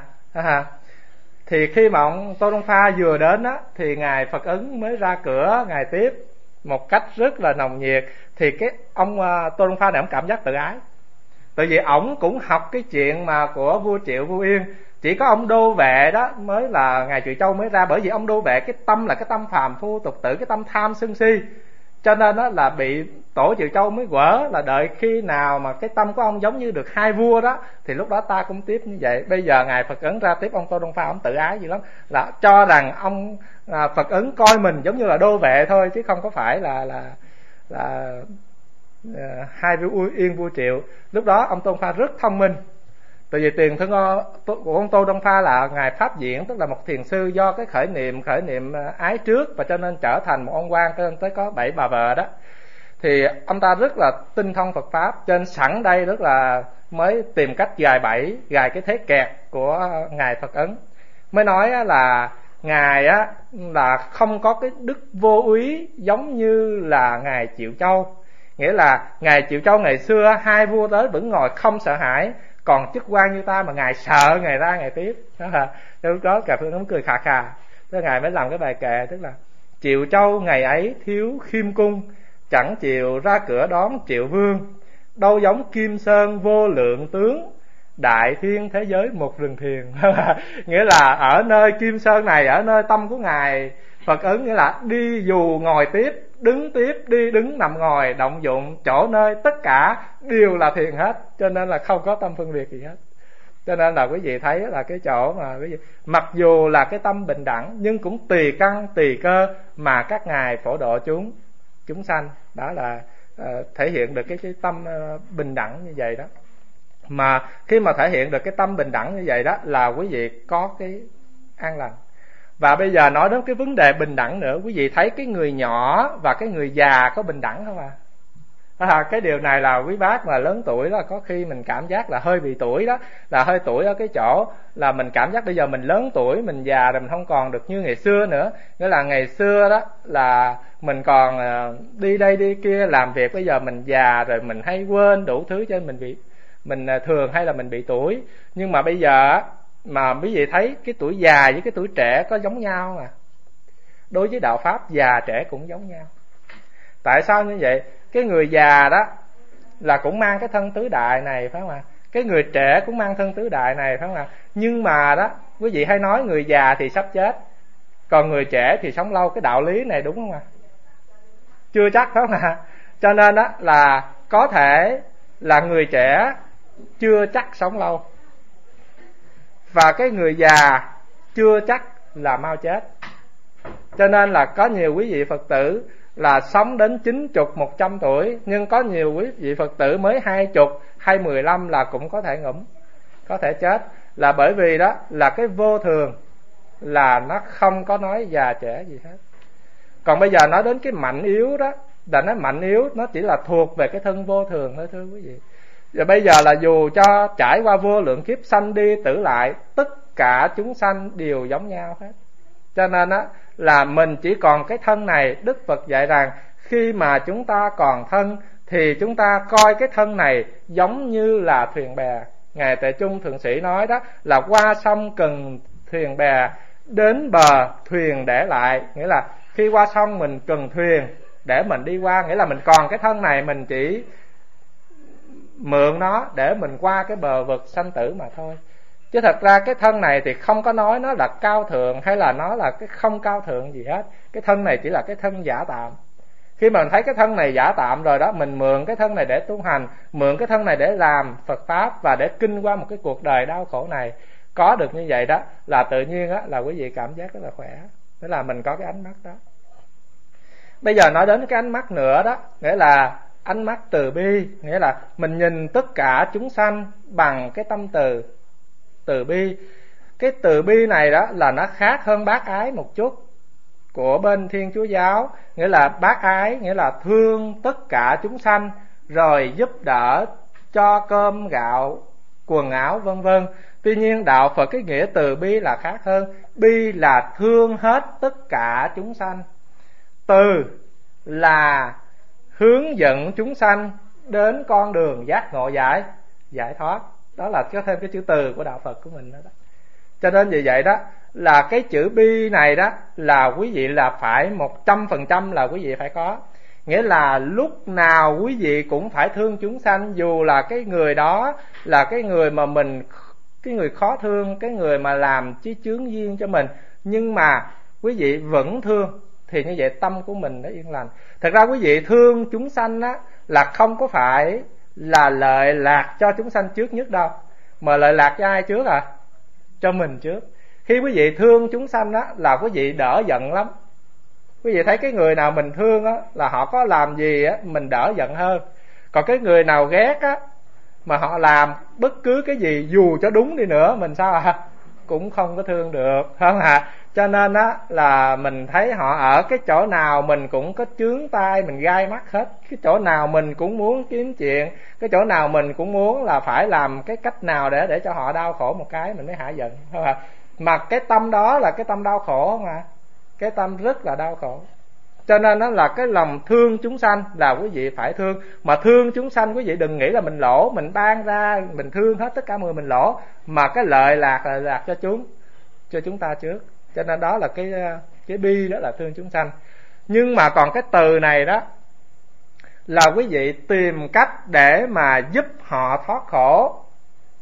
S1: Thì khi mà ông Tô Đông Pha vừa đến á thì ngài Phật Ấn mới ra cửa ngài tiếp một cách rất là nồng nhiệt. Thì cái ông Tô Đông Pha này ông cảm giác tự ái, tại vì ổng cũng học cái chuyện mà của vua Triệu, vua Yên. Chỉ có ông đô vệ đó mới là ngài Triệu Châu mới ra, bởi vì ông đô vệ cái tâm là cái tâm phàm phu tục tử, cái tâm tham sân si, cho nên đó là bị Tổ Triệu Châu mới quở là đợi khi nào mà cái tâm của ông giống như được hai vua đó thì lúc đó ta cũng tiếp như vậy. Bây giờ ngài Phật Ấn ra tiếp ông Tô Đông Pha, ông tự ái dữ lắm, là cho rằng ông Phật Ấn coi mình giống như là đô vệ thôi, chứ không có phải là hai vua Yên, vua Triệu. Lúc đó ông Tô Đông Pha rất thông minh, tại vì tiền thân của ông Tô Đông Pha là ngài Pháp Diễn, tức là một thiền sư do cái khởi niệm ái trước, và cho nên trở thành một ông quan, cho nên tới có 7 bà vợ đó. Thì ông ta rất là tinh thông Phật pháp, cho nên sẵn đây rất là mới tìm cách gài cái thế kẹt của ngài Phật Ấn. Mới nói là ngài á là không có cái đức vô úy giống như là ngài Triệu Châu. Nghĩa là ngài Triệu Châu ngày xưa hai vua tới vẫn ngồi không sợ hãi, còn chức quan như ta mà ngài sợ, ngài ra ngài tiếp. Đó là lúc đó cà phê nó cười khà khà. Thế ngài mới làm cái bài kệ, tức là Triệu Châu ngày ấy thiếu khiêm cung, chẳng chịu ra cửa đón Triệu Vương, đâu giống Kim Sơn vô lượng tướng, đại thiên thế giới một rừng thiền. Nghĩa là ở nơi Kim Sơn này, ở nơi tâm của Ngài Phật Ứng, nghĩa là đi dù ngồi tiếp, đứng tiếp, đi đứng nằm ngồi, động dụng, chỗ nơi tất cả đều là thiền hết, cho nên là không có tâm phân biệt gì hết. Cho nên là quý vị thấy là cái chỗ mà quý vị, mặc dù là cái tâm bình đẳng nhưng cũng tùy căn tùy cơ mà các ngài phổ độ chúng sanh. Đó là thể hiện được cái tâm bình đẳng như vậy đó. Mà khi mà thể hiện được cái tâm bình đẳng như vậy đó là quý vị có cái an lành. Và bây giờ nói đến cái vấn đề bình đẳng nữa, quý vị thấy cái người nhỏ và cái người già có bình đẳng không ạ? Cái điều này là quý bác mà lớn tuổi đó, có khi mình cảm giác là hơi bị tuổi đó, là hơi tuổi ở cái chỗ là mình cảm giác bây giờ mình lớn tuổi, mình già rồi, mình không còn được như ngày xưa nữa. Nghĩa là ngày xưa đó là mình còn đi đây đi kia làm việc, bây giờ mình già rồi mình hay quên đủ thứ, cho nên mình thường hay là mình bị tuổi. Nhưng mà bây giờ mà quý vị thấy cái tuổi già với cái tuổi trẻ có giống nhau mà. Đối với đạo pháp già trẻ cũng giống nhau. Tại sao như vậy? Cái người già đó là cũng mang cái thân tứ đại này, phải không ạ? Cái người trẻ cũng mang thân tứ đại này, phải không ạ? Nhưng mà đó, quý vị hay nói người già thì sắp chết, còn người trẻ thì sống lâu. Cái đạo lý này đúng không ạ? Chưa chắc, phải không ạ? Cho nên đó là có thể là người trẻ chưa chắc sống lâu, và cái người già chưa chắc là mau chết. Cho nên là có nhiều quý vị Phật tử là sống đến 90, 100 tuổi, nhưng có nhiều quý vị Phật tử mới 20 hay 15 là cũng có thể ngủm, có thể chết. Là bởi vì đó là cái vô thường, là nó không có nói già trẻ gì hết. Còn bây giờ nói đến cái mạnh yếu đó, là nói mạnh yếu nó chỉ là thuộc về cái thân vô thường thôi, thưa quý vị. Và bây giờ là dù cho trải qua vô lượng kiếp sanh đi tử lại, tất cả chúng sanh đều giống nhau hết. Cho nên á là mình chỉ còn cái thân này. Đức Phật dạy rằng khi mà chúng ta còn thân thì chúng ta coi cái thân này giống như là thuyền bè. Ngài Tệ Trung Thượng Sĩ nói đó là qua sông cần thuyền bè, đến bờ thuyền để lại. Nghĩa là khi qua sông mình cần thuyền để mình đi qua, nghĩa là mình còn cái thân này, mình chỉ mượn nó để mình qua cái bờ vực sanh tử mà thôi. Chứ thật ra cái thân này thì không có nói nó là cao thượng hay là nó là cái không cao thượng gì hết. Cái thân này chỉ là cái thân giả tạm. Khi mà mình thấy cái thân này giả tạm rồi đó, mình mượn cái thân này để tu hành, mượn cái thân này để làm Phật Pháp và để kinh qua một cái cuộc đời đau khổ này. Có được như vậy đó là tự nhiên đó, là quý vị cảm giác rất là khỏe. Tức là mình có cái ánh mắt đó. Bây giờ nói đến cái ánh mắt nữa đó, nghĩa là ánh mắt từ bi. Nghĩa là mình nhìn tất cả chúng sanh bằng cái tâm từ bi. Cái từ bi này đó là nó khác hơn bác ái một chút của bên Thiên Chúa giáo. Nghĩa là bác ái nghĩa là thương tất cả chúng sanh, rồi giúp đỡ cho cơm gạo quần áo vân vân. Tuy nhiên đạo Phật cái nghĩa từ bi là khác hơn. Bi là thương hết tất cả chúng sanh. Từ là hướng dẫn chúng sanh đến con đường giác ngộ giải thoát. Đó là có thêm cái chữ từ của đạo Phật của mình đó. Cho nên vì vậy đó là cái chữ bi này đó là quý vị là phải 100% là quý vị phải có. Nghĩa là lúc nào quý vị cũng phải thương chúng sanh, dù là cái người đó là cái người mà mình, cái người khó thương, cái người mà làm chí chướng duyên cho mình, nhưng mà quý vị vẫn thương, thì như vậy tâm của mình nó yên lành. Thật ra quý vị thương chúng sanh á là không có phải là lợi lạc cho chúng sanh trước nhất đâu, mà lợi lạc cho ai trước à? Cho mình trước. Khi quý vị thương chúng sanh á là quý vị đỡ giận lắm. Quý vị thấy cái người nào mình thương á là họ có làm gì á mình đỡ giận hơn. Còn cái người nào ghét á mà họ làm bất cứ cái gì dù cho đúng đi nữa, mình sao à? Cũng không có thương được, phải không ạ? Cho nên á là mình thấy họ ở cái chỗ nào mình cũng có chướng tai, mình gai mắt hết. Cái chỗ nào mình cũng muốn kiếm chuyện, cái chỗ nào mình cũng muốn là phải làm cái cách nào để cho họ đau khổ một cái mình mới hạ giận, phải không ạ? Mà cái tâm đó là cái tâm đau khổ không ạ? Cái tâm rất là đau khổ. Cho nên đó là cái lòng thương chúng sanh là quý vị phải thương. Mà thương chúng sanh quý vị đừng nghĩ là mình lỗ, mình ban ra mình thương hết tất cả mọi người mình lỗ, mà cái lợi lạc là lạc cho chúng ta trước. Cho nên đó là cái bi đó là thương chúng sanh. Nhưng mà còn cái từ này đó là quý vị tìm cách để mà giúp họ thoát khổ,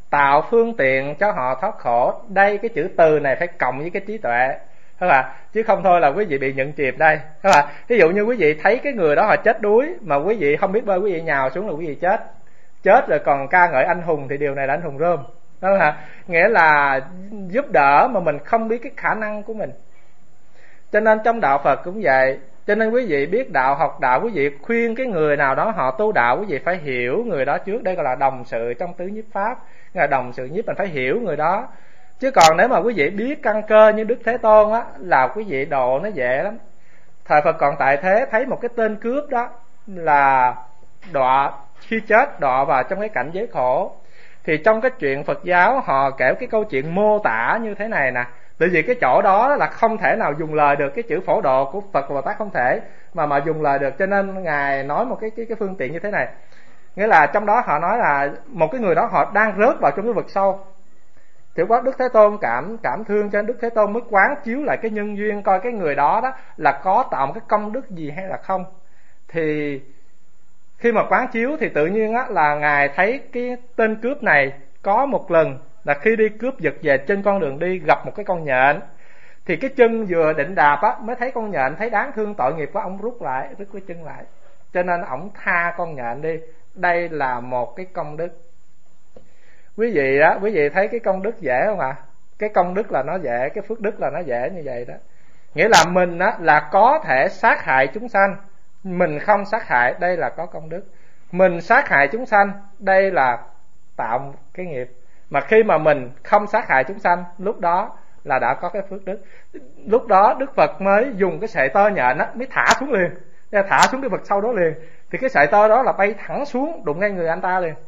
S1: tạo phương tiện cho họ thoát khổ. Đây cái chữ từ này phải cộng với cái trí tuệ, các bạn, chứ không thôi là quý vị bị nhận chìm đây, các bạn. Ví dụ như quý vị thấy cái người đó họ chết đuối mà quý vị không biết bơi, quý vị nhào xuống là quý vị chết rồi còn ca ngợi anh hùng thì điều này là anh hùng rơm, đó là nghĩa là giúp đỡ mà mình không biết cái khả năng của mình. Cho nên trong đạo Phật cũng vậy. Cho nên quý vị biết đạo, học đạo, quý vị khuyên cái người nào đó họ tu đạo, quý vị phải hiểu người đó trước. Đây gọi là đồng sự trong tứ nhiếp pháp, là đồng sự nhiếp, mình phải hiểu người đó. Chứ còn nếu mà quý vị biết căn cơ như Đức Thế Tôn á, là quý vị độ nó dễ lắm. Thời Phật còn tại thế, thấy một cái tên cướp đó là đọa, khi chết đọa vào trong cái cảnh giới khổ. Thì trong cái chuyện Phật giáo họ kể cái câu chuyện mô tả như thế này nè. Tại vì cái chỗ đó là không thể nào dùng lời được, cái chữ phổ độ của Phật và Bồ Tát không thể mà dùng lời được, cho nên Ngài nói một cái phương tiện như thế này. Nghĩa là trong đó họ nói là một cái người đó họ đang rớt vào trong cái vực sâu. Thì quá Đức Thế Tôn cảm thương, cho nên Đức Thế Tôn mới quán chiếu lại cái nhân duyên, coi cái người đó là có tạo một cái công đức gì hay là không. Thì khi mà quán chiếu thì tự nhiên là Ngài thấy cái tên cướp này có một lần là khi đi cướp giật về, trên con đường đi gặp một cái con nhện. Thì cái chân vừa định đạp mới thấy con nhện, thấy đáng thương tội nghiệp quá, ông rút cái chân lại, cho nên ổng tha con nhện đi. Đây là một cái công đức. Quý vị thấy cái công đức dễ không ạ? Cái công đức là nó dễ, cái phước đức là nó dễ như vậy đó. Nghĩa là mình là có thể sát hại chúng sanh, mình không sát hại, đây là có công đức. Mình sát hại chúng sanh, đây là tạo cái nghiệp. Mà khi mà mình không sát hại chúng sanh, lúc đó là đã có cái phước đức. Lúc đó Đức Phật mới dùng cái sợi tơ nhện mới thả xuống liền, thả xuống cái vực sâu đó liền. Thì cái sợi tơ đó là bay thẳng xuống, đụng ngay người anh ta liền.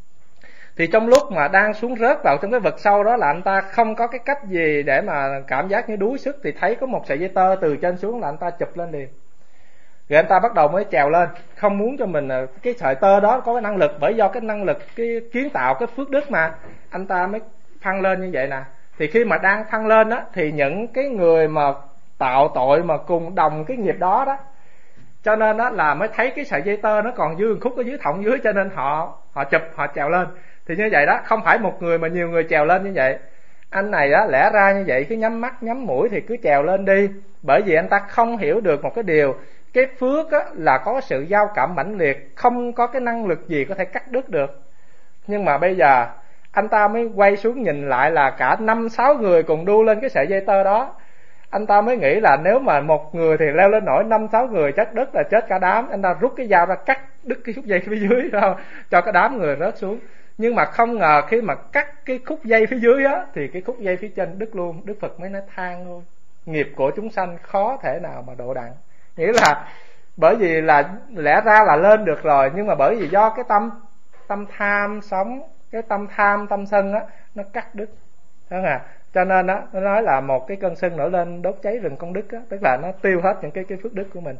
S1: Thì trong lúc mà đang xuống rớt vào trong cái vực sâu đó là anh ta không có cái cách gì để mà cảm giác như đuối sức, thì thấy có một sợi dây tơ từ trên xuống là anh ta chụp lên liền. Rồi anh ta bắt đầu mới trèo lên, không muốn cho mình cái sợi tơ đó có cái năng lực, bởi do cái năng lực cái kiến tạo cái phước đức mà anh ta mới thăng lên như vậy nè. Thì khi mà đang thăng lên thì những cái người mà tạo tội mà cùng đồng cái nghiệp đó cho nên là mới thấy cái sợi dây tơ nó còn dư khúc ở dưới thọng dưới, cho nên họ chụp, họ trèo lên. Thì như vậy đó, không phải một người mà nhiều người trèo lên như vậy. Anh này lẽ ra như vậy cứ nhắm mắt nhắm mũi thì cứ trèo lên đi, bởi vì anh ta không hiểu được một cái điều, cái phước là có sự giao cảm mãnh liệt, không có cái năng lực gì có thể cắt đứt được. Nhưng mà bây giờ anh ta mới quay xuống nhìn lại là cả 5-6 người cùng đu lên cái sợi dây tơ đó. Anh ta mới nghĩ là nếu mà một người thì leo lên nổi, 5-6 người chắc đứt là chết cả đám. Anh ta rút cái dao ra cắt đứt cái khúc dây phía dưới đó, cho cái đám người rớt xuống. Nhưng mà không ngờ khi mà cắt cái khúc dây phía dưới thì cái khúc dây phía trên đứt luôn. Đức Phật mới nói than luôn, nghiệp của chúng sanh khó thể nào mà độ đặng. Nghĩa là bởi vì là lẽ ra là lên được rồi, nhưng mà bởi vì do cái tâm tham sống, cái tâm tham tâm sân nó cắt đứt, đó à. Cho nên nó nói là một cái cơn sân nổi lên đốt cháy rừng công đức tức là nó tiêu hết những cái phước đức của mình.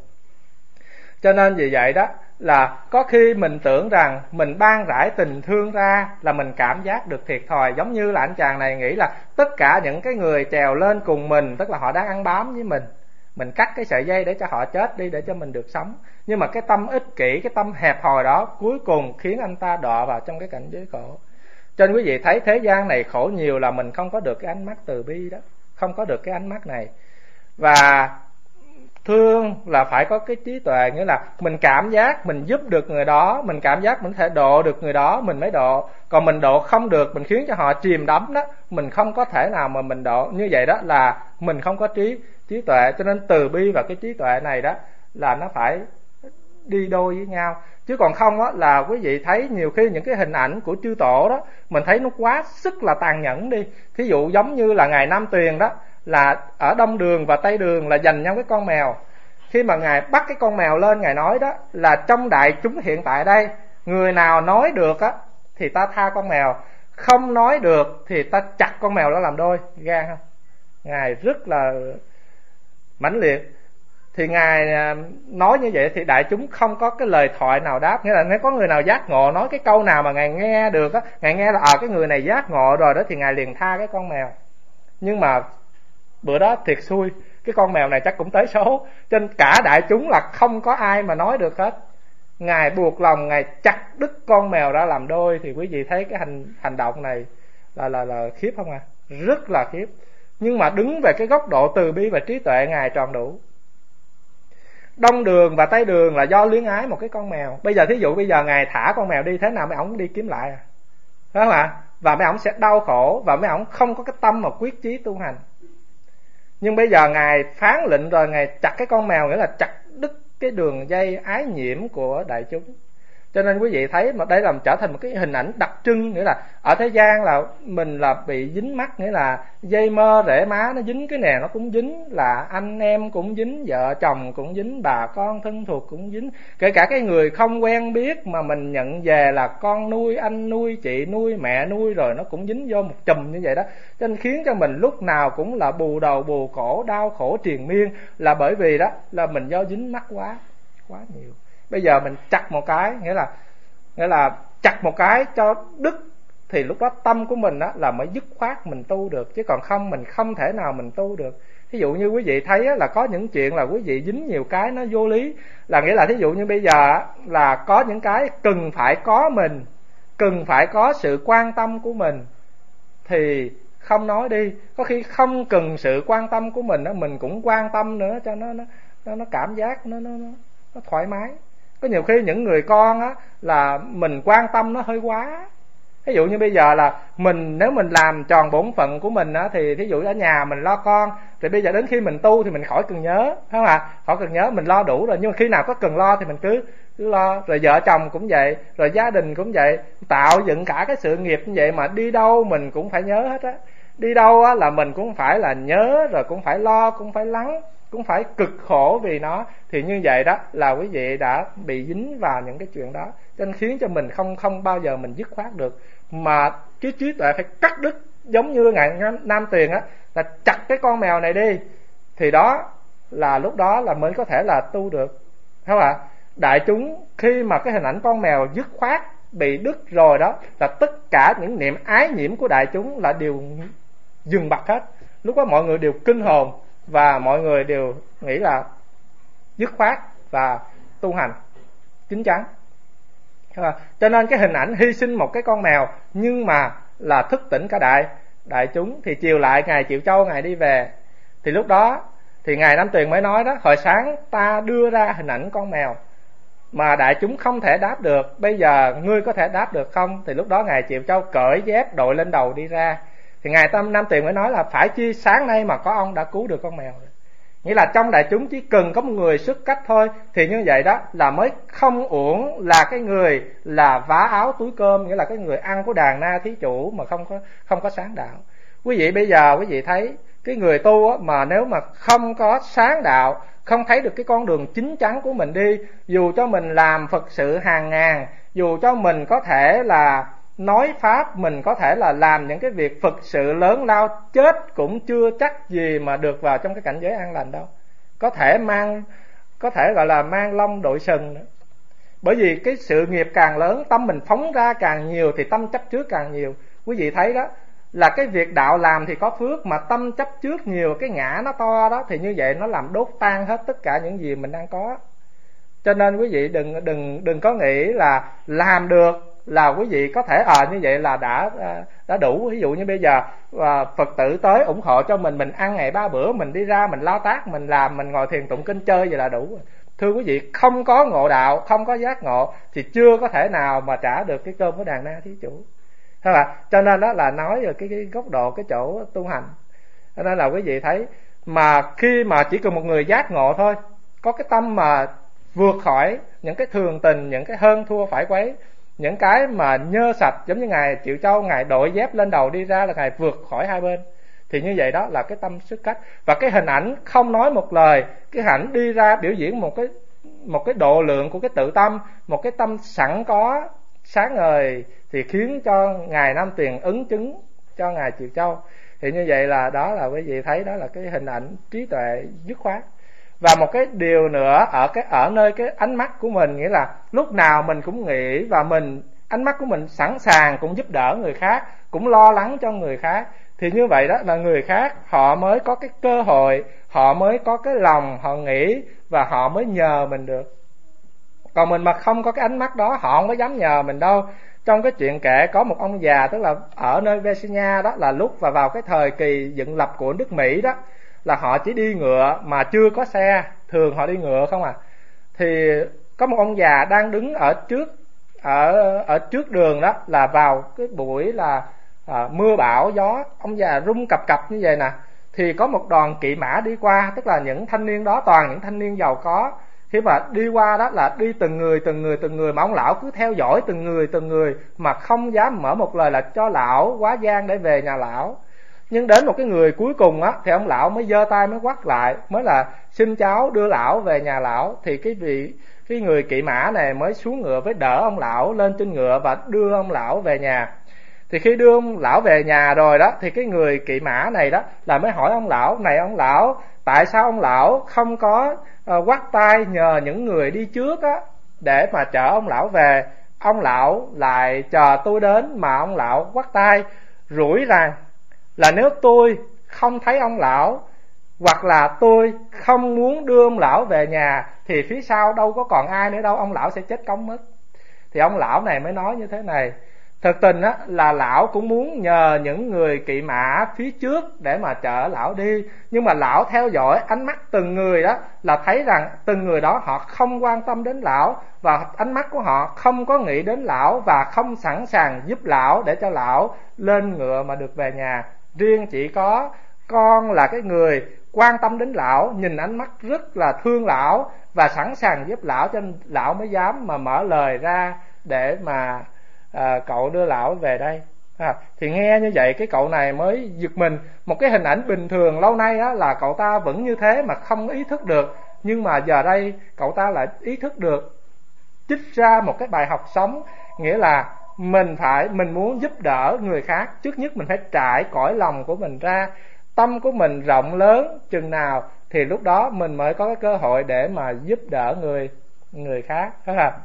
S1: Cho nên vì vậy đó là có khi mình tưởng rằng mình ban rải tình thương ra là mình cảm giác được thiệt thòi. Giống như là anh chàng này nghĩ là tất cả những cái người trèo lên cùng mình, tức là họ đang ăn bám với mình cắt cái sợi dây để cho họ chết đi, để cho mình được sống. Nhưng mà cái tâm ích kỷ, cái tâm hẹp hòi đó cuối cùng khiến anh ta đọa vào trong cái cảnh giới khổ. Cho nên quý vị thấy thế gian này khổ nhiều là mình không có được cái ánh mắt từ bi đó, không có được cái ánh mắt này. Và thương là phải có cái trí tuệ, nghĩa là mình cảm giác mình giúp được người đó, mình cảm giác mình có thể độ được người đó, mình mới độ. Còn mình độ không được, mình khiến cho họ chìm đắm đó, mình không có thể nào mà mình độ. Như vậy đó là mình không có trí tuệ. Cho nên từ bi và cái trí tuệ này đó là nó phải đi đôi với nhau. Chứ còn không là quý vị thấy nhiều khi những cái hình ảnh của chư tổ đó, mình thấy nó quá sức là tàn nhẫn đi. Thí dụ giống như là Ngài Nam Tuyền đó, là ở Đông Đường và Tây Đường là giành nhau cái con mèo. Khi mà Ngài bắt cái con mèo lên, Ngài nói đó là trong đại chúng hiện tại đây, người nào nói được thì ta tha con mèo, không nói được thì ta chặt con mèo đó làm đôi. Gan không? Ngài rất là mãnh liệt. Thì Ngài nói như vậy thì đại chúng không có cái lời thoại nào đáp. Nghĩa là nếu có người nào giác ngộ nói cái câu nào mà Ngài nghe được Ngài nghe là cái người này giác ngộ rồi đó, thì Ngài liền tha cái con mèo. Nhưng mà bữa đó thiệt xui, cái con mèo này chắc cũng tới số, trên cả đại chúng là không có ai mà nói được hết. Ngài buộc lòng Ngài chặt đứt con mèo ra làm đôi. Thì quý vị thấy cái hành động này là khiếp không ạ? Rất là khiếp. Nhưng mà đứng về cái góc độ từ bi và trí tuệ, Ngài tròn đủ. Đông đường và Tây đường là do luyến ái một cái con mèo. Bây giờ thí dụ bây giờ Ngài thả con mèo đi, thế nào mấy ổng đi kiếm lại à? Phải không ạ? Và mấy ổng sẽ đau khổ, và mấy ổng không có cái tâm mà quyết chí tu hành. Nhưng bây giờ Ngài phán lệnh rồi, Ngài chặt cái con mèo, nghĩa là chặt đứt cái đường dây ái nhiễm của đại chúng. Cho nên quý vị thấy mà đây làm trở thành một cái hình ảnh đặc trưng, nghĩa là ở thế gian là mình là bị dính mắc, nghĩa là dây mơ rễ má nó dính, cái này nó cũng dính, là anh em cũng dính, vợ chồng cũng dính, bà con thân thuộc cũng dính, kể cả cái người không quen biết mà mình nhận về là con nuôi, anh nuôi, chị nuôi, mẹ nuôi, rồi nó cũng dính vô một chùm như vậy đó. Cho nên khiến cho mình lúc nào cũng là bù đầu bù cổ, đau khổ triền miên, là bởi vì đó là mình do dính mắc quá nhiều. Bây giờ mình chặt một cái, nghĩa là chặt một cái cho đứt, thì lúc đó tâm của mình đó là mới dứt khoát mình tu được, chứ còn không mình không thể nào mình tu được. Thí dụ như quý vị thấy là có những chuyện là quý vị dính nhiều cái nó vô lý, là nghĩa là thí dụ như bây giờ là có những cái cần phải có mình, cần phải có sự quan tâm của mình, thì không nói đi. Có khi không cần sự quan tâm của mình đó, mình cũng quan tâm nữa cho nó cảm giác nó thoải mái. Có nhiều khi những người con á là mình quan tâm nó hơi quá. Ví dụ như bây giờ là nếu mình làm tròn bổn phận của mình á, thì thí dụ ở nhà mình lo con, thì bây giờ đến khi mình tu thì mình khỏi cần nhớ, phải không ạ? Khỏi cần nhớ, mình lo đủ rồi. Nhưng mà khi nào có cần lo thì mình cứ lo. Rồi vợ chồng cũng vậy, rồi gia đình cũng vậy, tạo dựng cả cái sự nghiệp như vậy, mà đi đâu mình cũng phải nhớ hết á. Đi đâu á là mình cũng phải là nhớ, rồi cũng phải lo, cũng phải lắng, cũng phải cực khổ vì nó. Thì như vậy đó là quý vị đã bị dính vào những cái chuyện đó, cho nên khiến cho mình không bao giờ mình dứt khoát được. Mà cái trí tuệ phải cắt đứt, giống như Ngài Nam Tuyền á, là chặt cái con mèo này đi, thì đó là lúc đó là mới có thể là tu được, thấy không ạ? Đại chúng khi mà cái hình ảnh con mèo dứt khoát bị đứt rồi đó, là tất cả những niệm ái nhiễm của đại chúng là đều dừng bặt hết. Lúc đó mọi người đều kinh hồn, và mọi người đều nghĩ là dứt khoát và tu hành chính chắn. Cho nên cái hình ảnh hy sinh một cái con mèo nhưng mà là thức tỉnh cả đại chúng. Thì chiều lại Ngài Triệu Châu Ngài đi về, thì lúc đó thì Ngài Nam Tuyền mới nói đó: hồi sáng ta đưa ra hình ảnh con mèo mà đại chúng không thể đáp được, bây giờ ngươi có thể đáp được không? Thì lúc đó Ngài Triệu Châu cởi dép đội lên đầu đi ra. Thì Ngài Nam Tuyền mới nói là: phải chi sáng nay mà có ông đã cứu được con mèo rồi. Nghĩa là trong đại chúng chỉ cần có một người xuất cách thôi, thì như vậy đó là mới không uổng là cái người là vá áo túi cơm, nghĩa là cái người ăn của đàn na thí chủ mà không có sáng đạo. Quý vị bây giờ quý vị thấy cái người tu á, mà nếu mà không có sáng đạo, không thấy được cái con đường chính chắn của mình đi, dù cho mình làm Phật sự hàng ngàn, dù cho mình có thể là nói pháp, mình có thể là làm những cái việc Phật sự lớn lao, chết cũng chưa chắc gì mà được vào trong cái cảnh giới an lành đâu. Có thể gọi là mang lông đội sừng nữa. Bởi vì cái sự nghiệp càng lớn, tâm mình phóng ra càng nhiều, thì tâm chấp trước càng nhiều. Quý vị thấy đó, là cái việc đạo làm thì có phước, mà tâm chấp trước nhiều, cái ngã nó to đó, thì như vậy nó làm đốt tan hết tất cả những gì mình đang có. Cho nên quý vị đừng có nghĩ là làm được là quý vị có thể như vậy là đã đủ. Ví dụ như bây giờ Phật tử tới ủng hộ cho mình ăn ngày 3 bữa, mình đi ra mình lao tác, mình làm, mình ngồi thiền tụng kinh chơi vậy là đủ. Thưa quý vị, không có ngộ đạo, không có giác ngộ thì chưa có thể nào mà trả được cái cơm của đàn na thí chủ. Thấy không? Cho nên đó là nói về cái góc độ cái chỗ tu hành. Cho nên là quý vị thấy, mà khi mà chỉ cần một người giác ngộ thôi, có cái tâm mà vượt khỏi những cái thường tình, những cái hơn thua phải quấy, những cái mà nhơ sạch, giống như Ngài Triệu Châu Ngài đội dép lên đầu đi ra là Ngài vượt khỏi hai bên. Thì như vậy đó là cái tâm xuất cách. Và cái hình ảnh không nói một lời, cái ảnh đi ra biểu diễn một cái độ lượng của cái tự tâm, một cái tâm sẵn có sáng ngời, thì khiến cho Ngài Nam Tuyền ứng chứng cho Ngài Triệu Châu. Thì như vậy là đó là quý vị thấy đó là cái hình ảnh trí tuệ dứt khoát. Và một cái điều nữa ở nơi cái ánh mắt của mình, nghĩa là lúc nào mình cũng nghĩ, và ánh mắt của mình sẵn sàng cũng giúp đỡ người khác, cũng lo lắng cho người khác. Thì như vậy đó là người khác họ mới có cái cơ hội, họ mới có cái lòng họ nghĩ, và họ mới nhờ mình được. Còn mình mà không có cái ánh mắt đó, họ không có dám nhờ mình đâu. Trong cái chuyện kể có một ông già, tức là ở nơi Virginia đó, là lúc và vào cái thời kỳ dựng lập của nước Mỹ đó, là họ chỉ đi ngựa mà chưa có xe, thường họ đi ngựa không à. Thì có một ông già đang đứng ở trước đường đó, là vào cái buổi là mưa bão gió, ông già rung cập cập như vậy nè. Thì có một đoàn kỵ mã đi qua, tức là những thanh niên đó toàn những thanh niên giàu có. Khi mà đi qua đó là đi từng người, mà ông lão cứ theo dõi từng người mà không dám mở một lời là cho lão quá gian để về nhà lão. Nhưng đến một cái người cuối cùng á, thì ông lão mới giơ tay mới quát lại, mới là xin cháu đưa lão về nhà lão. Thì cái người kỵ mã này mới xuống ngựa với đỡ ông lão lên trên ngựa và đưa ông lão về nhà. Thì khi đưa ông lão về nhà rồi đó, thì cái người kỵ mã này đó là mới hỏi ông lão: này ông lão, tại sao ông lão không có quát tay nhờ những người đi trước á để mà chở ông lão về? Ông lão lại chờ tôi đến mà ông lão quát tay, rủi rằng là nếu tôi không thấy ông lão, hoặc là tôi không muốn đưa ông lão về nhà, thì phía sau đâu có còn ai nữa đâu, ông lão sẽ chết cống mất. Thì ông lão này mới nói như thế này: thực tình á là lão cũng muốn nhờ những người kỵ mã phía trước để mà chở lão đi, nhưng mà lão theo dõi ánh mắt từng người đó, là thấy rằng từng người đó họ không quan tâm đến lão, và ánh mắt của họ không có nghĩ đến lão, và không sẵn sàng giúp lão để cho lão lên ngựa mà được về nhà. Riêng chỉ có con là cái người quan tâm đến lão, nhìn ánh mắt rất là thương lão và sẵn sàng giúp lão, cho nên lão mới dám mà mở lời ra để mà cậu đưa lão về đây. Thì nghe như vậy cái cậu này mới giật mình. Một cái hình ảnh bình thường lâu nay á, là cậu ta vẫn như thế mà không ý thức được, nhưng mà giờ đây cậu ta lại ý thức được, trích ra một cái bài học sống. Nghĩa là mình muốn giúp đỡ người khác, trước nhất mình phải trải cõi lòng của mình ra, tâm của mình rộng lớn chừng nào thì lúc đó mình mới có cái cơ hội để mà giúp đỡ người khác, phải không?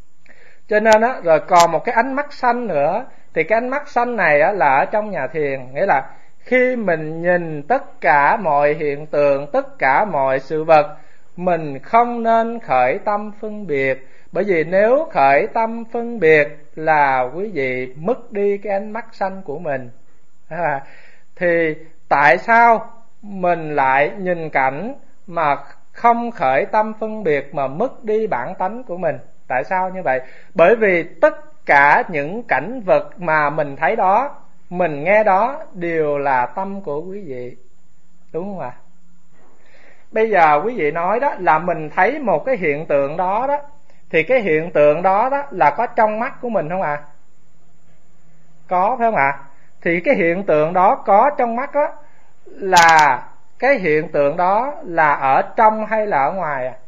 S1: Cho nên á, rồi còn một cái ánh mắt xanh nữa. Thì cái ánh mắt xanh này á, là ở trong nhà thiền, nghĩa là khi mình nhìn tất cả mọi hiện tượng, tất cả mọi sự vật, mình không nên khởi tâm phân biệt. Bởi vì nếu khởi tâm phân biệt là quý vị mất đi cái ánh mắt xanh của mình. Thì tại sao mình lại nhìn cảnh mà không khởi tâm phân biệt mà mất đi bản tánh của mình? Tại sao như vậy? Bởi vì tất cả những cảnh vật mà mình thấy đó, mình nghe đó đều là tâm của quý vị, đúng không ạ? Bây giờ quý vị nói đó là mình thấy một cái hiện tượng đó đó, thì cái hiện tượng đó đó là có trong mắt của mình không ạ? Có, phải không ạ? Thì cái hiện tượng đó có trong mắt đó, là cái hiện tượng đó là ở trong hay là ở ngoài à?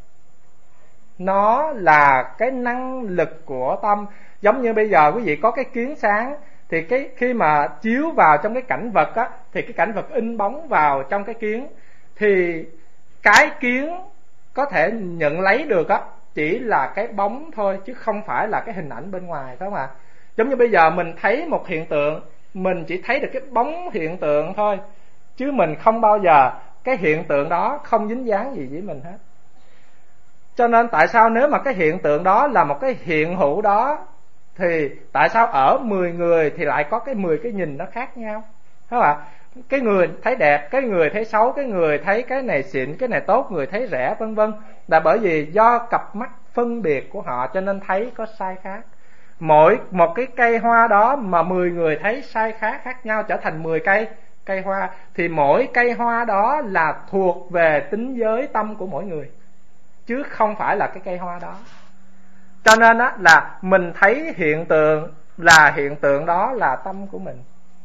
S1: Nó là cái năng lực của tâm. Giống như bây giờ quý vị có cái kiến sáng, thì khi mà chiếu vào trong cái cảnh vật á, thì cái cảnh vật in bóng vào trong cái kiến, thì cái kiến có thể nhận lấy được á chỉ là cái bóng thôi, chứ không phải là cái hình ảnh bên ngoài, phải không ạ? Giống như bây giờ mình thấy một hiện tượng, mình chỉ thấy được cái bóng hiện tượng thôi, chứ mình không bao giờ, cái hiện tượng đó không dính dáng gì với mình hết. Cho nên tại sao nếu mà cái hiện tượng đó là một cái hiện hữu đó, thì tại sao ở 10 người thì lại có cái 10 cái nhìn nó khác nhau, phải không ạ? Cái người thấy đẹp, cái người thấy xấu, cái người thấy cái này xịn, cái này tốt, người thấy rẻ, vân vân. Là bởi vì do cặp mắt phân biệt của họ cho nên thấy có sai khác. Mỗi một cái cây hoa đó mà 10 người thấy sai khác nhau, trở thành 10 cây hoa, thì mỗi cây hoa đó là thuộc về tính giới tâm của mỗi người, chứ không phải là cái cây hoa đó. Cho nên á, là mình thấy hiện tượng là hiện tượng đó là tâm của mình.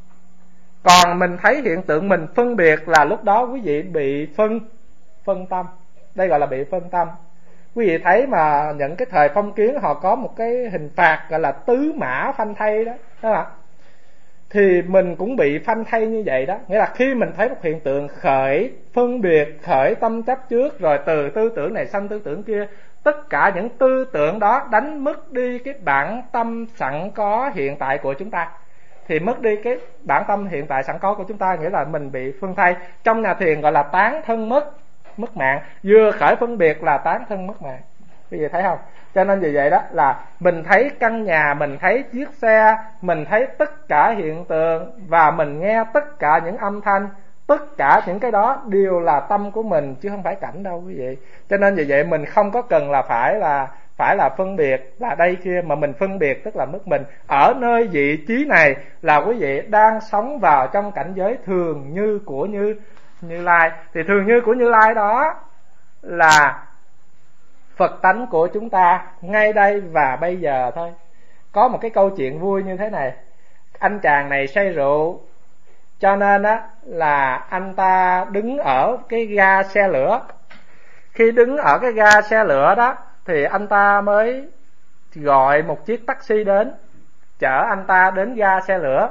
S1: Còn mình thấy hiện tượng mình phân biệt là lúc đó quý vị bị phân tâm. Đây gọi là bị phân tâm. Quý vị thấy mà những cái thời phong kiến họ có một cái hình phạt gọi là tứ mã phanh thây đó, đúng không ạ? Thì mình cũng bị phanh thây như vậy đó. Nghĩa là khi mình thấy một hiện tượng khởi phân biệt, khởi tâm chấp trước, rồi từ tư tưởng này sanh tư tưởng kia, tất cả những tư tưởng đó đánh mất đi cái bản tâm sẵn có hiện tại của chúng ta. Thì mất đi cái bản tâm hiện tại sẵn có của chúng ta, nghĩa là mình bị phân thây. Trong nhà thiền gọi là tán thân mất mạng. Vừa khởi phân biệt là tán thân mất mạng. Quý vị thấy không? Cho nên vì vậy đó là mình thấy căn nhà, mình thấy chiếc xe, mình thấy tất cả hiện tượng, và mình nghe tất cả những âm thanh, tất cả những cái đó đều là tâm của mình chứ không phải cảnh đâu quý vị. Cho nên vì vậy mình không có cần là phải là phân biệt là đây kia, mà mình phân biệt tức là mức mình ở nơi vị trí này là quý vị đang sống vào trong cảnh giới thường như của Như Lai. Thì thường như của Như Lai đó là Phật tánh của chúng ta ngay đây và bây giờ thôi. Có một cái câu chuyện vui như thế này. Anh chàng này say rượu, cho nên á là anh ta đứng ở cái ga xe lửa. Khi đứng ở cái ga xe lửa đó thì anh ta mới gọi một chiếc taxi đến chở anh ta đến ga xe lửa.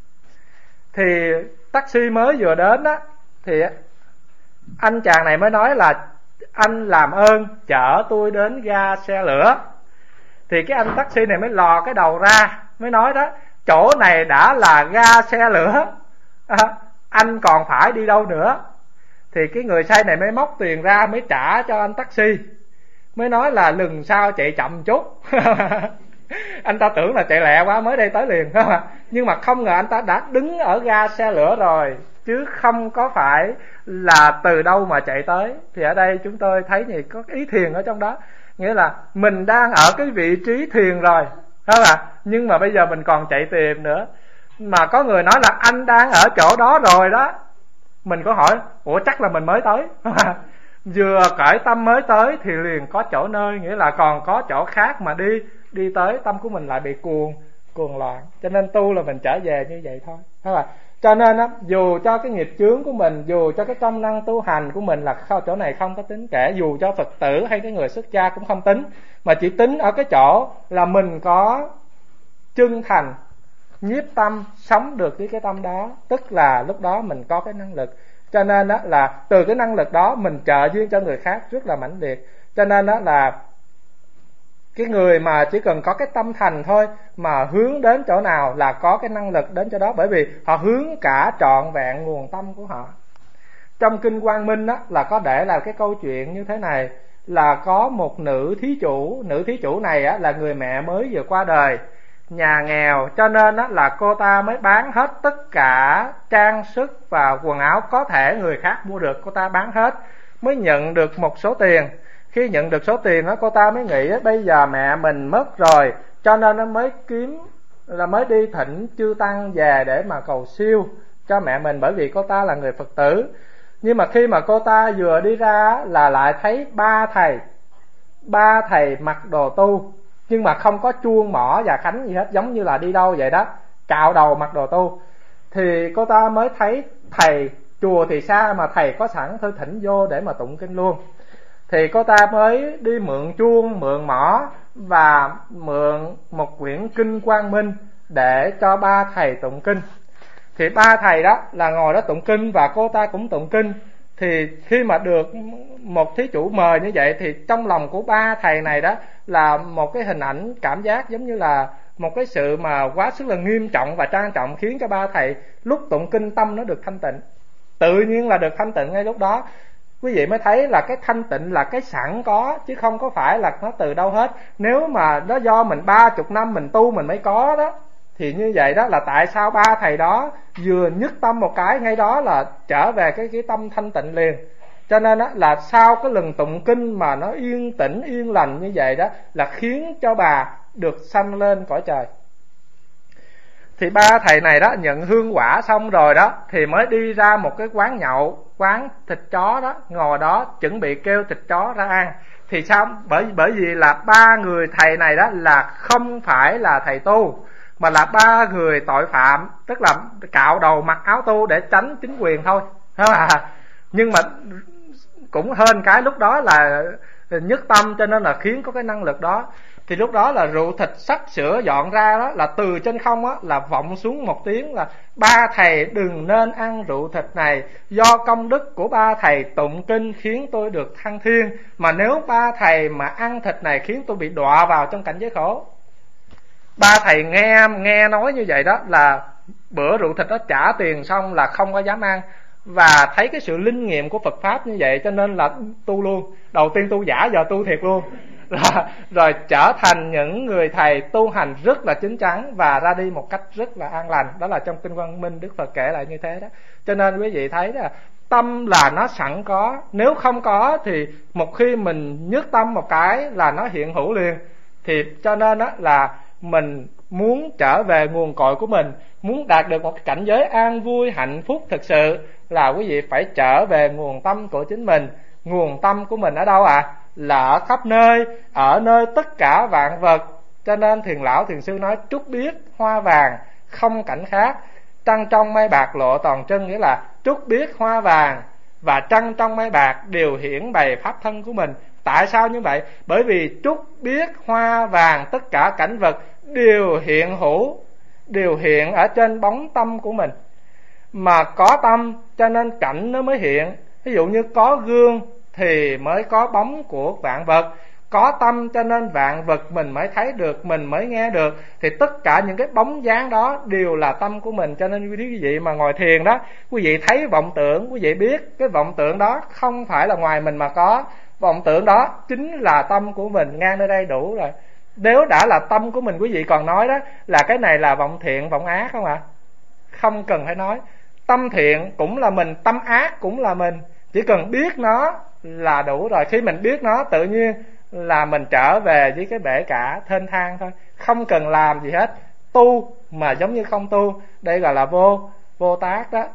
S1: Thì taxi mới vừa đến á thì anh chàng này mới nói là anh làm ơn chở tôi đến ga xe lửa. Thì cái anh taxi này mới lò cái đầu ra, mới nói đó, chỗ này đã là ga xe lửa, anh còn phải đi đâu nữa. Thì cái người say này mới móc tiền ra mới trả cho anh taxi, mới nói là lần sau chạy chậm chút. Anh ta tưởng là chạy lẹ quá mới đây tới liền, nhưng mà không ngờ anh ta đã đứng ở ga xe lửa rồi, chứ không có phải là từ đâu mà chạy tới. Thì ở đây chúng tôi thấy gì có ý thiền ở trong đó, nghĩa là mình đang ở cái vị trí thiền rồi, không ạ? Nhưng mà bây giờ mình còn chạy tìm nữa. Mà có người nói là anh đang ở chỗ đó rồi đó, mình có hỏi ủa chắc là mình mới tới. Vừa cởi tâm mới tới thì liền có chỗ nơi, nghĩa là còn có chỗ khác mà đi tới, tâm của mình lại bị cuồng loạn. Cho nên tu là mình trở về như vậy thôi, thấy không? Cho nên á, dù cho cái nghiệp chướng của mình, dù cho cái công năng tu hành của mình là chỗ này không có tính kể, dù cho Phật tử hay cái người xuất gia cũng không tính, mà chỉ tính ở cái chỗ là mình có chân thành nhiếp tâm, sống được với cái tâm đó, tức là lúc đó mình có cái năng lực. Cho nên đó là từ cái năng lực đó mình trợ duyên cho người khác rất là mãnh liệt. Cho nên đó là cái người mà chỉ cần có cái tâm thành thôi, mà hướng đến chỗ nào là có cái năng lực đến chỗ đó, bởi vì họ hướng cả trọn vẹn nguồn tâm của họ. Trong Kinh Quang Minh đó là có để là cái câu chuyện như thế này, là có một nữ thí chủ này á, là người mẹ mới vừa qua đời, nhà nghèo, cho nên á, là cô ta mới bán hết tất cả trang sức và quần áo có thể người khác mua được, cô ta bán hết mới nhận được một số tiền. Khi nhận được số tiền đó, cô ta mới nghĩ bây giờ mẹ mình mất rồi, cho nên nó mới đi thỉnh chư tăng về để mà cầu siêu cho mẹ mình, bởi vì cô ta là người Phật tử. Nhưng mà khi mà cô ta vừa đi ra là lại thấy ba thầy mặc đồ tu, nhưng mà không có chuông mỏ và khánh gì hết, giống như là đi đâu vậy đó, cạo đầu mặc đồ tu. Thì cô ta mới thấy thầy, chùa thì xa mà thầy có sẵn, thôi thỉnh vô để mà tụng kinh luôn. Thì cô ta mới đi mượn chuông, mượn mỏ và mượn một quyển Kinh Quang Minh để cho ba thầy tụng kinh. Thì ba thầy đó là ngồi đó tụng kinh và cô ta cũng tụng kinh. Thì khi mà được một thí chủ mời như vậy thì trong lòng của ba thầy này đó là một cái hình ảnh cảm giác giống như là một cái sự mà quá sức là nghiêm trọng và trang trọng, khiến cho ba thầy lúc tụng kinh tâm nó được thanh tịnh, tự nhiên là được thanh tịnh ngay lúc đó. Quý vị mới thấy là cái thanh tịnh là cái sẵn có, chứ không có phải là nó từ đâu hết. Nếu mà nó do mình 30 năm mình tu mình mới có đó, thì như vậy đó là tại sao ba thầy đó vừa nhất tâm một cái ngay đó là trở về cái tâm thanh tịnh liền. Cho nên đó là sau cái lần tụng kinh mà nó yên tĩnh yên lành như vậy đó là khiến cho bà được sanh lên cõi trời. Thì ba thầy này đó nhận hương quả xong rồi đó thì mới đi ra một cái quán nhậu, quán thịt chó đó, ngồi đó chuẩn bị kêu thịt chó ra ăn. Thì sao? Bởi vì là ba người thầy này đó là không phải là thầy tu, mà là ba người tội phạm, tức là cạo đầu mặc áo tu để tránh chính quyền thôi, đúng không ạ? Nhưng mà cũng hên cái lúc đó là nhất tâm, cho nên là khiến có cái năng lực đó. Thì lúc đó là rượu thịt sắp sửa dọn ra đó, là từ trên không á là vọng xuống một tiếng là ba thầy đừng nên ăn rượu thịt này, do công đức của ba thầy tụng kinh khiến tôi được thăng thiên, mà nếu ba thầy mà ăn thịt này khiến tôi bị đọa vào trong cảnh giới khổ. Ba thầy nghe nói như vậy đó là bữa rượu thịt đó trả tiền xong là không có dám ăn, và thấy cái sự linh nghiệm của Phật pháp như vậy cho nên là tu luôn. Đầu tiên tu giả, giờ tu thiệt luôn. rồi trở thành những người thầy tu hành rất là chín chắn và ra đi một cách rất là an lành. Đó là trong Kinh Quang Minh Đức Phật kể lại như thế đó. Cho nên quý vị thấy là tâm là nó sẵn có, nếu không có thì một khi mình nhấc tâm một cái là nó hiện hữu liền. Thì cho nên đó là mình muốn trở về nguồn cội của mình, muốn đạt được một cái cảnh giới an vui hạnh phúc thực sự, là quý vị phải trở về nguồn tâm của chính mình. Nguồn tâm của mình ở đâu ạ? Là ở khắp nơi, ở nơi tất cả vạn vật. Cho nên Thiền Lão Thiền Sư nói trúc biếc hoa vàng không cảnh khác, trăng trong mây bạc lộ toàn trân, nghĩa là trúc biếc hoa vàng và trăng trong mây bạc đều hiển bày pháp thân của mình. Tại sao như vậy? Bởi vì trúc biếc hoa vàng tất cả cảnh vật đều hiện hữu, đều hiện ở trên bóng tâm của mình. Mà có tâm cho nên cảnh nó mới hiện. Ví dụ như có gương thì mới có bóng của vạn vật, có tâm cho nên vạn vật mình mới thấy được, mình mới nghe được. Thì tất cả những cái bóng dáng đó đều là tâm của mình. Cho nên quý vị mà ngồi thiền đó, quý vị thấy vọng tưởng, quý vị biết cái vọng tưởng đó không phải là ngoài mình mà có. Vọng tưởng đó chính là tâm của mình, ngang nơi đây đủ rồi. Nếu đã là tâm của mình, quý vị còn nói đó là cái này là vọng thiện, vọng ác không ạ? Không cần phải nói. Tâm thiện cũng là mình, tâm ác cũng là mình. Chỉ cần biết nó là đủ rồi. Khi mình biết nó tự nhiên là mình trở về với cái bể cả thênh thang thôi, không cần làm gì hết. Tu mà giống như không tu, đây gọi là vô tác đó.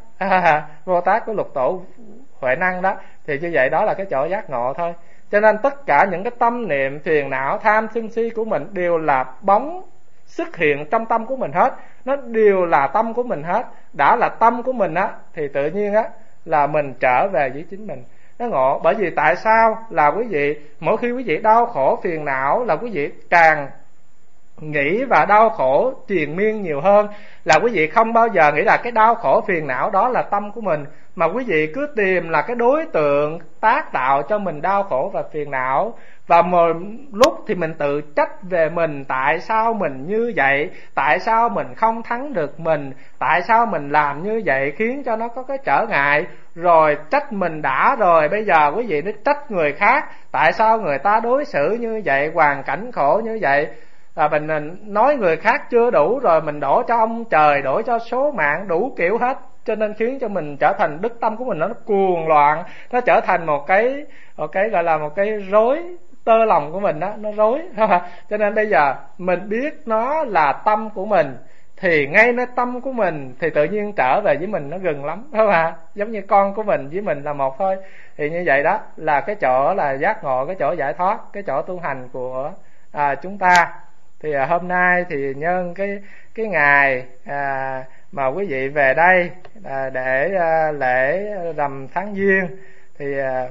S1: Vô tác của Lục Tổ Huệ Năng đó. Thì như vậy đó là cái chỗ giác ngộ thôi. Cho nên tất cả những cái tâm niệm, phiền não, tham sân si của mình đều là bóng xuất hiện trong tâm của mình hết. Nó đều là tâm của mình hết. Đã là tâm của mình á thì tự nhiên á là mình trở về với chính mình. Nó ngộ. Bởi vì tại sao là quý vị mỗi khi quý vị đau khổ phiền não là quý vị càng nghĩ và đau khổ triền miên nhiều hơn. Là quý vị không bao giờ nghĩ là cái đau khổ phiền não đó là tâm của mình, mà quý vị cứ tìm là cái đối tượng tác tạo cho mình đau khổ và phiền não. Và một lúc thì mình tự trách về mình, tại sao mình như vậy, tại sao mình không thắng được mình, tại sao mình làm như vậy khiến cho nó có cái trở ngại. Rồi trách mình đã rồi, bây giờ quý vị nó trách người khác, tại sao người ta đối xử như vậy, hoàn cảnh khổ như vậy. Mình nói người khác chưa đủ rồi mình đổ cho ông trời, đổ cho số mạng, đủ kiểu hết. Cho nên khiến cho mình trở thành đức tâm của mình nó cuồng loạn, nó trở thành một cái gọi là một cái rối tơ lòng của mình đó, nó rối. Cho nên bây giờ mình biết nó là tâm của mình thì ngay nơi tâm của mình thì tự nhiên trở về với mình nó gần lắm, phải không ạ? Giống như con của mình với mình là một thôi. Thì như vậy đó là cái chỗ là giác ngộ, cái chỗ giải thoát, cái chỗ tu hành của chúng ta. Thì hôm nay thì nhân cái ngày mà quý vị về đây để lễ rằm tháng Giêng thì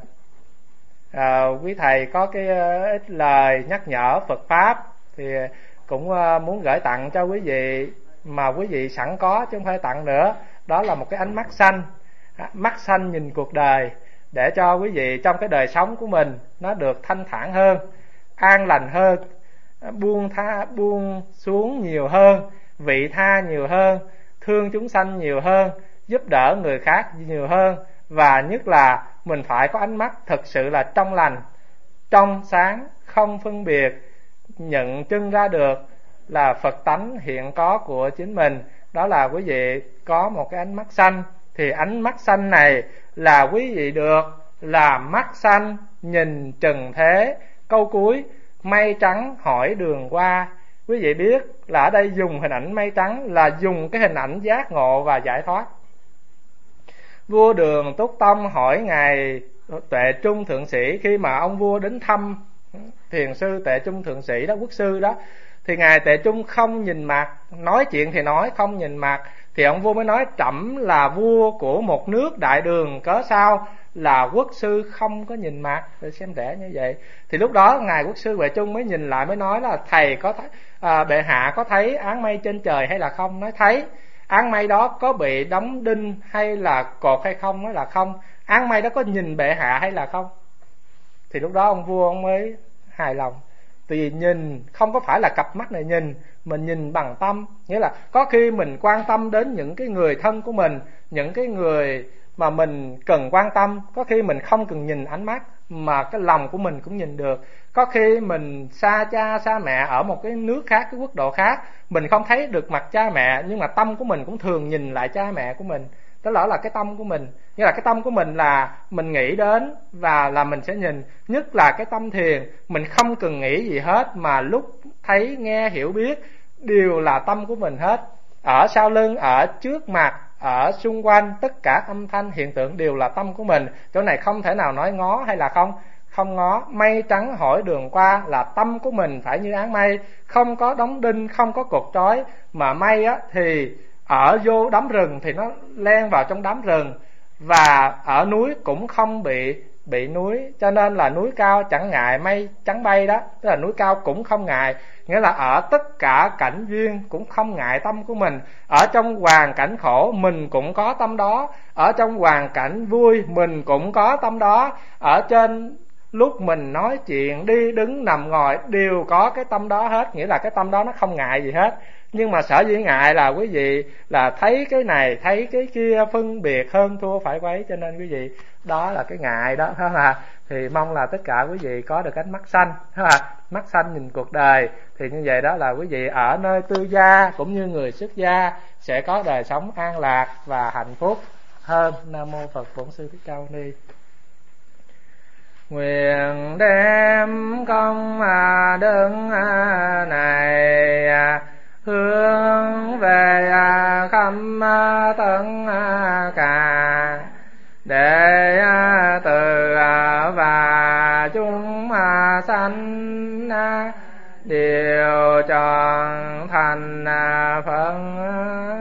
S1: quý thầy có cái ít lời nhắc nhở Phật pháp thì cũng muốn gửi tặng cho quý vị, mà quý vị sẵn có chứ không phải tặng nữa. Đó là một cái ánh mắt xanh nhìn cuộc đời, để cho quý vị trong cái đời sống của mình nó được thanh thản hơn, an lành hơn, buông xuống nhiều hơn, vị tha nhiều hơn, thương chúng sanh nhiều hơn, giúp đỡ người khác nhiều hơn. Và nhất là mình phải có ánh mắt thực sự là trong lành, trong sáng, không phân biệt, nhận chân ra được là Phật tánh hiện có của chính mình. Đó là quý vị có một cái ánh mắt xanh. Thì ánh mắt xanh này là quý vị được là mắt xanh nhìn trần thế, câu cuối mây trắng hỏi đường qua. Quý vị biết là ở đây dùng hình ảnh mây trắng là dùng cái hình ảnh giác ngộ và giải thoát. Vua Đường Túc Tông hỏi ngài Tuệ Trung Thượng Sĩ, khi mà ông vua đến thăm thiền sư Tuệ Trung Thượng Sĩ đó, quốc sư đó, thì ngài Tuệ Trung không nhìn mặt, nói chuyện thì nói không nhìn mặt. Thì ông vua mới nói trẫm là vua của một nước Đại Đường, cớ sao là quốc sư không có nhìn mặt, để xem đẻ như vậy. Thì lúc đó ngài quốc sư Tuệ Trung mới nhìn lại mới nói là thầy có thấy bệ hạ có thấy áng mây trên trời hay là không? Nói thấy. Áng mây đó có bị đóng đinh hay là cột hay không? Nói là không. Áng mây đó có nhìn bệ hạ hay là không? Thì lúc đó ông vua ông mới hài lòng. Vì nhìn không có phải là cặp mắt này nhìn, mình nhìn bằng tâm. Nghĩa là có khi mình quan tâm đến những cái người thân của mình, những cái người mà mình cần quan tâm, có khi mình không cần nhìn ánh mắt, mà cái lòng của mình cũng nhìn được. Có khi mình xa cha xa mẹ ở một cái nước khác, cái quốc độ khác, mình không thấy được mặt cha mẹ, nhưng mà tâm của mình cũng thường nhìn lại cha mẹ của mình. Đó là cái tâm của mình, như là cái tâm của mình là mình nghĩ đến và là mình sẽ nhìn. Nhất là cái tâm thiền, mình không cần nghĩ gì hết, mà lúc thấy nghe hiểu biết đều là tâm của mình hết. Ở sau lưng, ở trước mặt, ở xung quanh, tất cả âm thanh hiện tượng đều là tâm của mình. Chỗ này không thể nào nói ngó hay là không ngó. Mây trắng hỏi đường qua là tâm của mình phải như áng mây, không có đóng đinh, không có cột trói. Mà mây á thì ở vô đám rừng thì nó len vào trong đám rừng, và ở núi cũng không bị núi, cho nên là núi cao chẳng ngại mây trắng bay đó, tức là núi cao cũng không ngại. Nghĩa là ở tất cả cảnh duyên cũng không ngại tâm của mình. Ở trong hoàn cảnh khổ mình cũng có tâm đó, ở trong hoàn cảnh vui mình cũng có tâm đó, ở trên lúc mình nói chuyện, đi đứng nằm ngồi đều có cái tâm đó hết. Nghĩa là cái tâm đó nó không ngại gì hết. Nhưng mà sở dĩ ngại là quý vị là thấy cái này thấy cái kia, phân biệt hơn thua phải quấy, cho nên quý vị đó là cái ngại đó, đó là. Thì mong là tất cả quý vị có được ánh mắt xanh, mắt xanh nhìn cuộc đời. Thì như vậy đó là quý vị ở nơi tư gia cũng như người xuất gia sẽ có đời sống an lạc và hạnh phúc hơn. Nam mô Phật Bổn Sư Thích Ca Mâu Ni. Nguyện đem công đức này hướng về khắp tất cả đệ tử và chúng sanh đều tròn thành Phật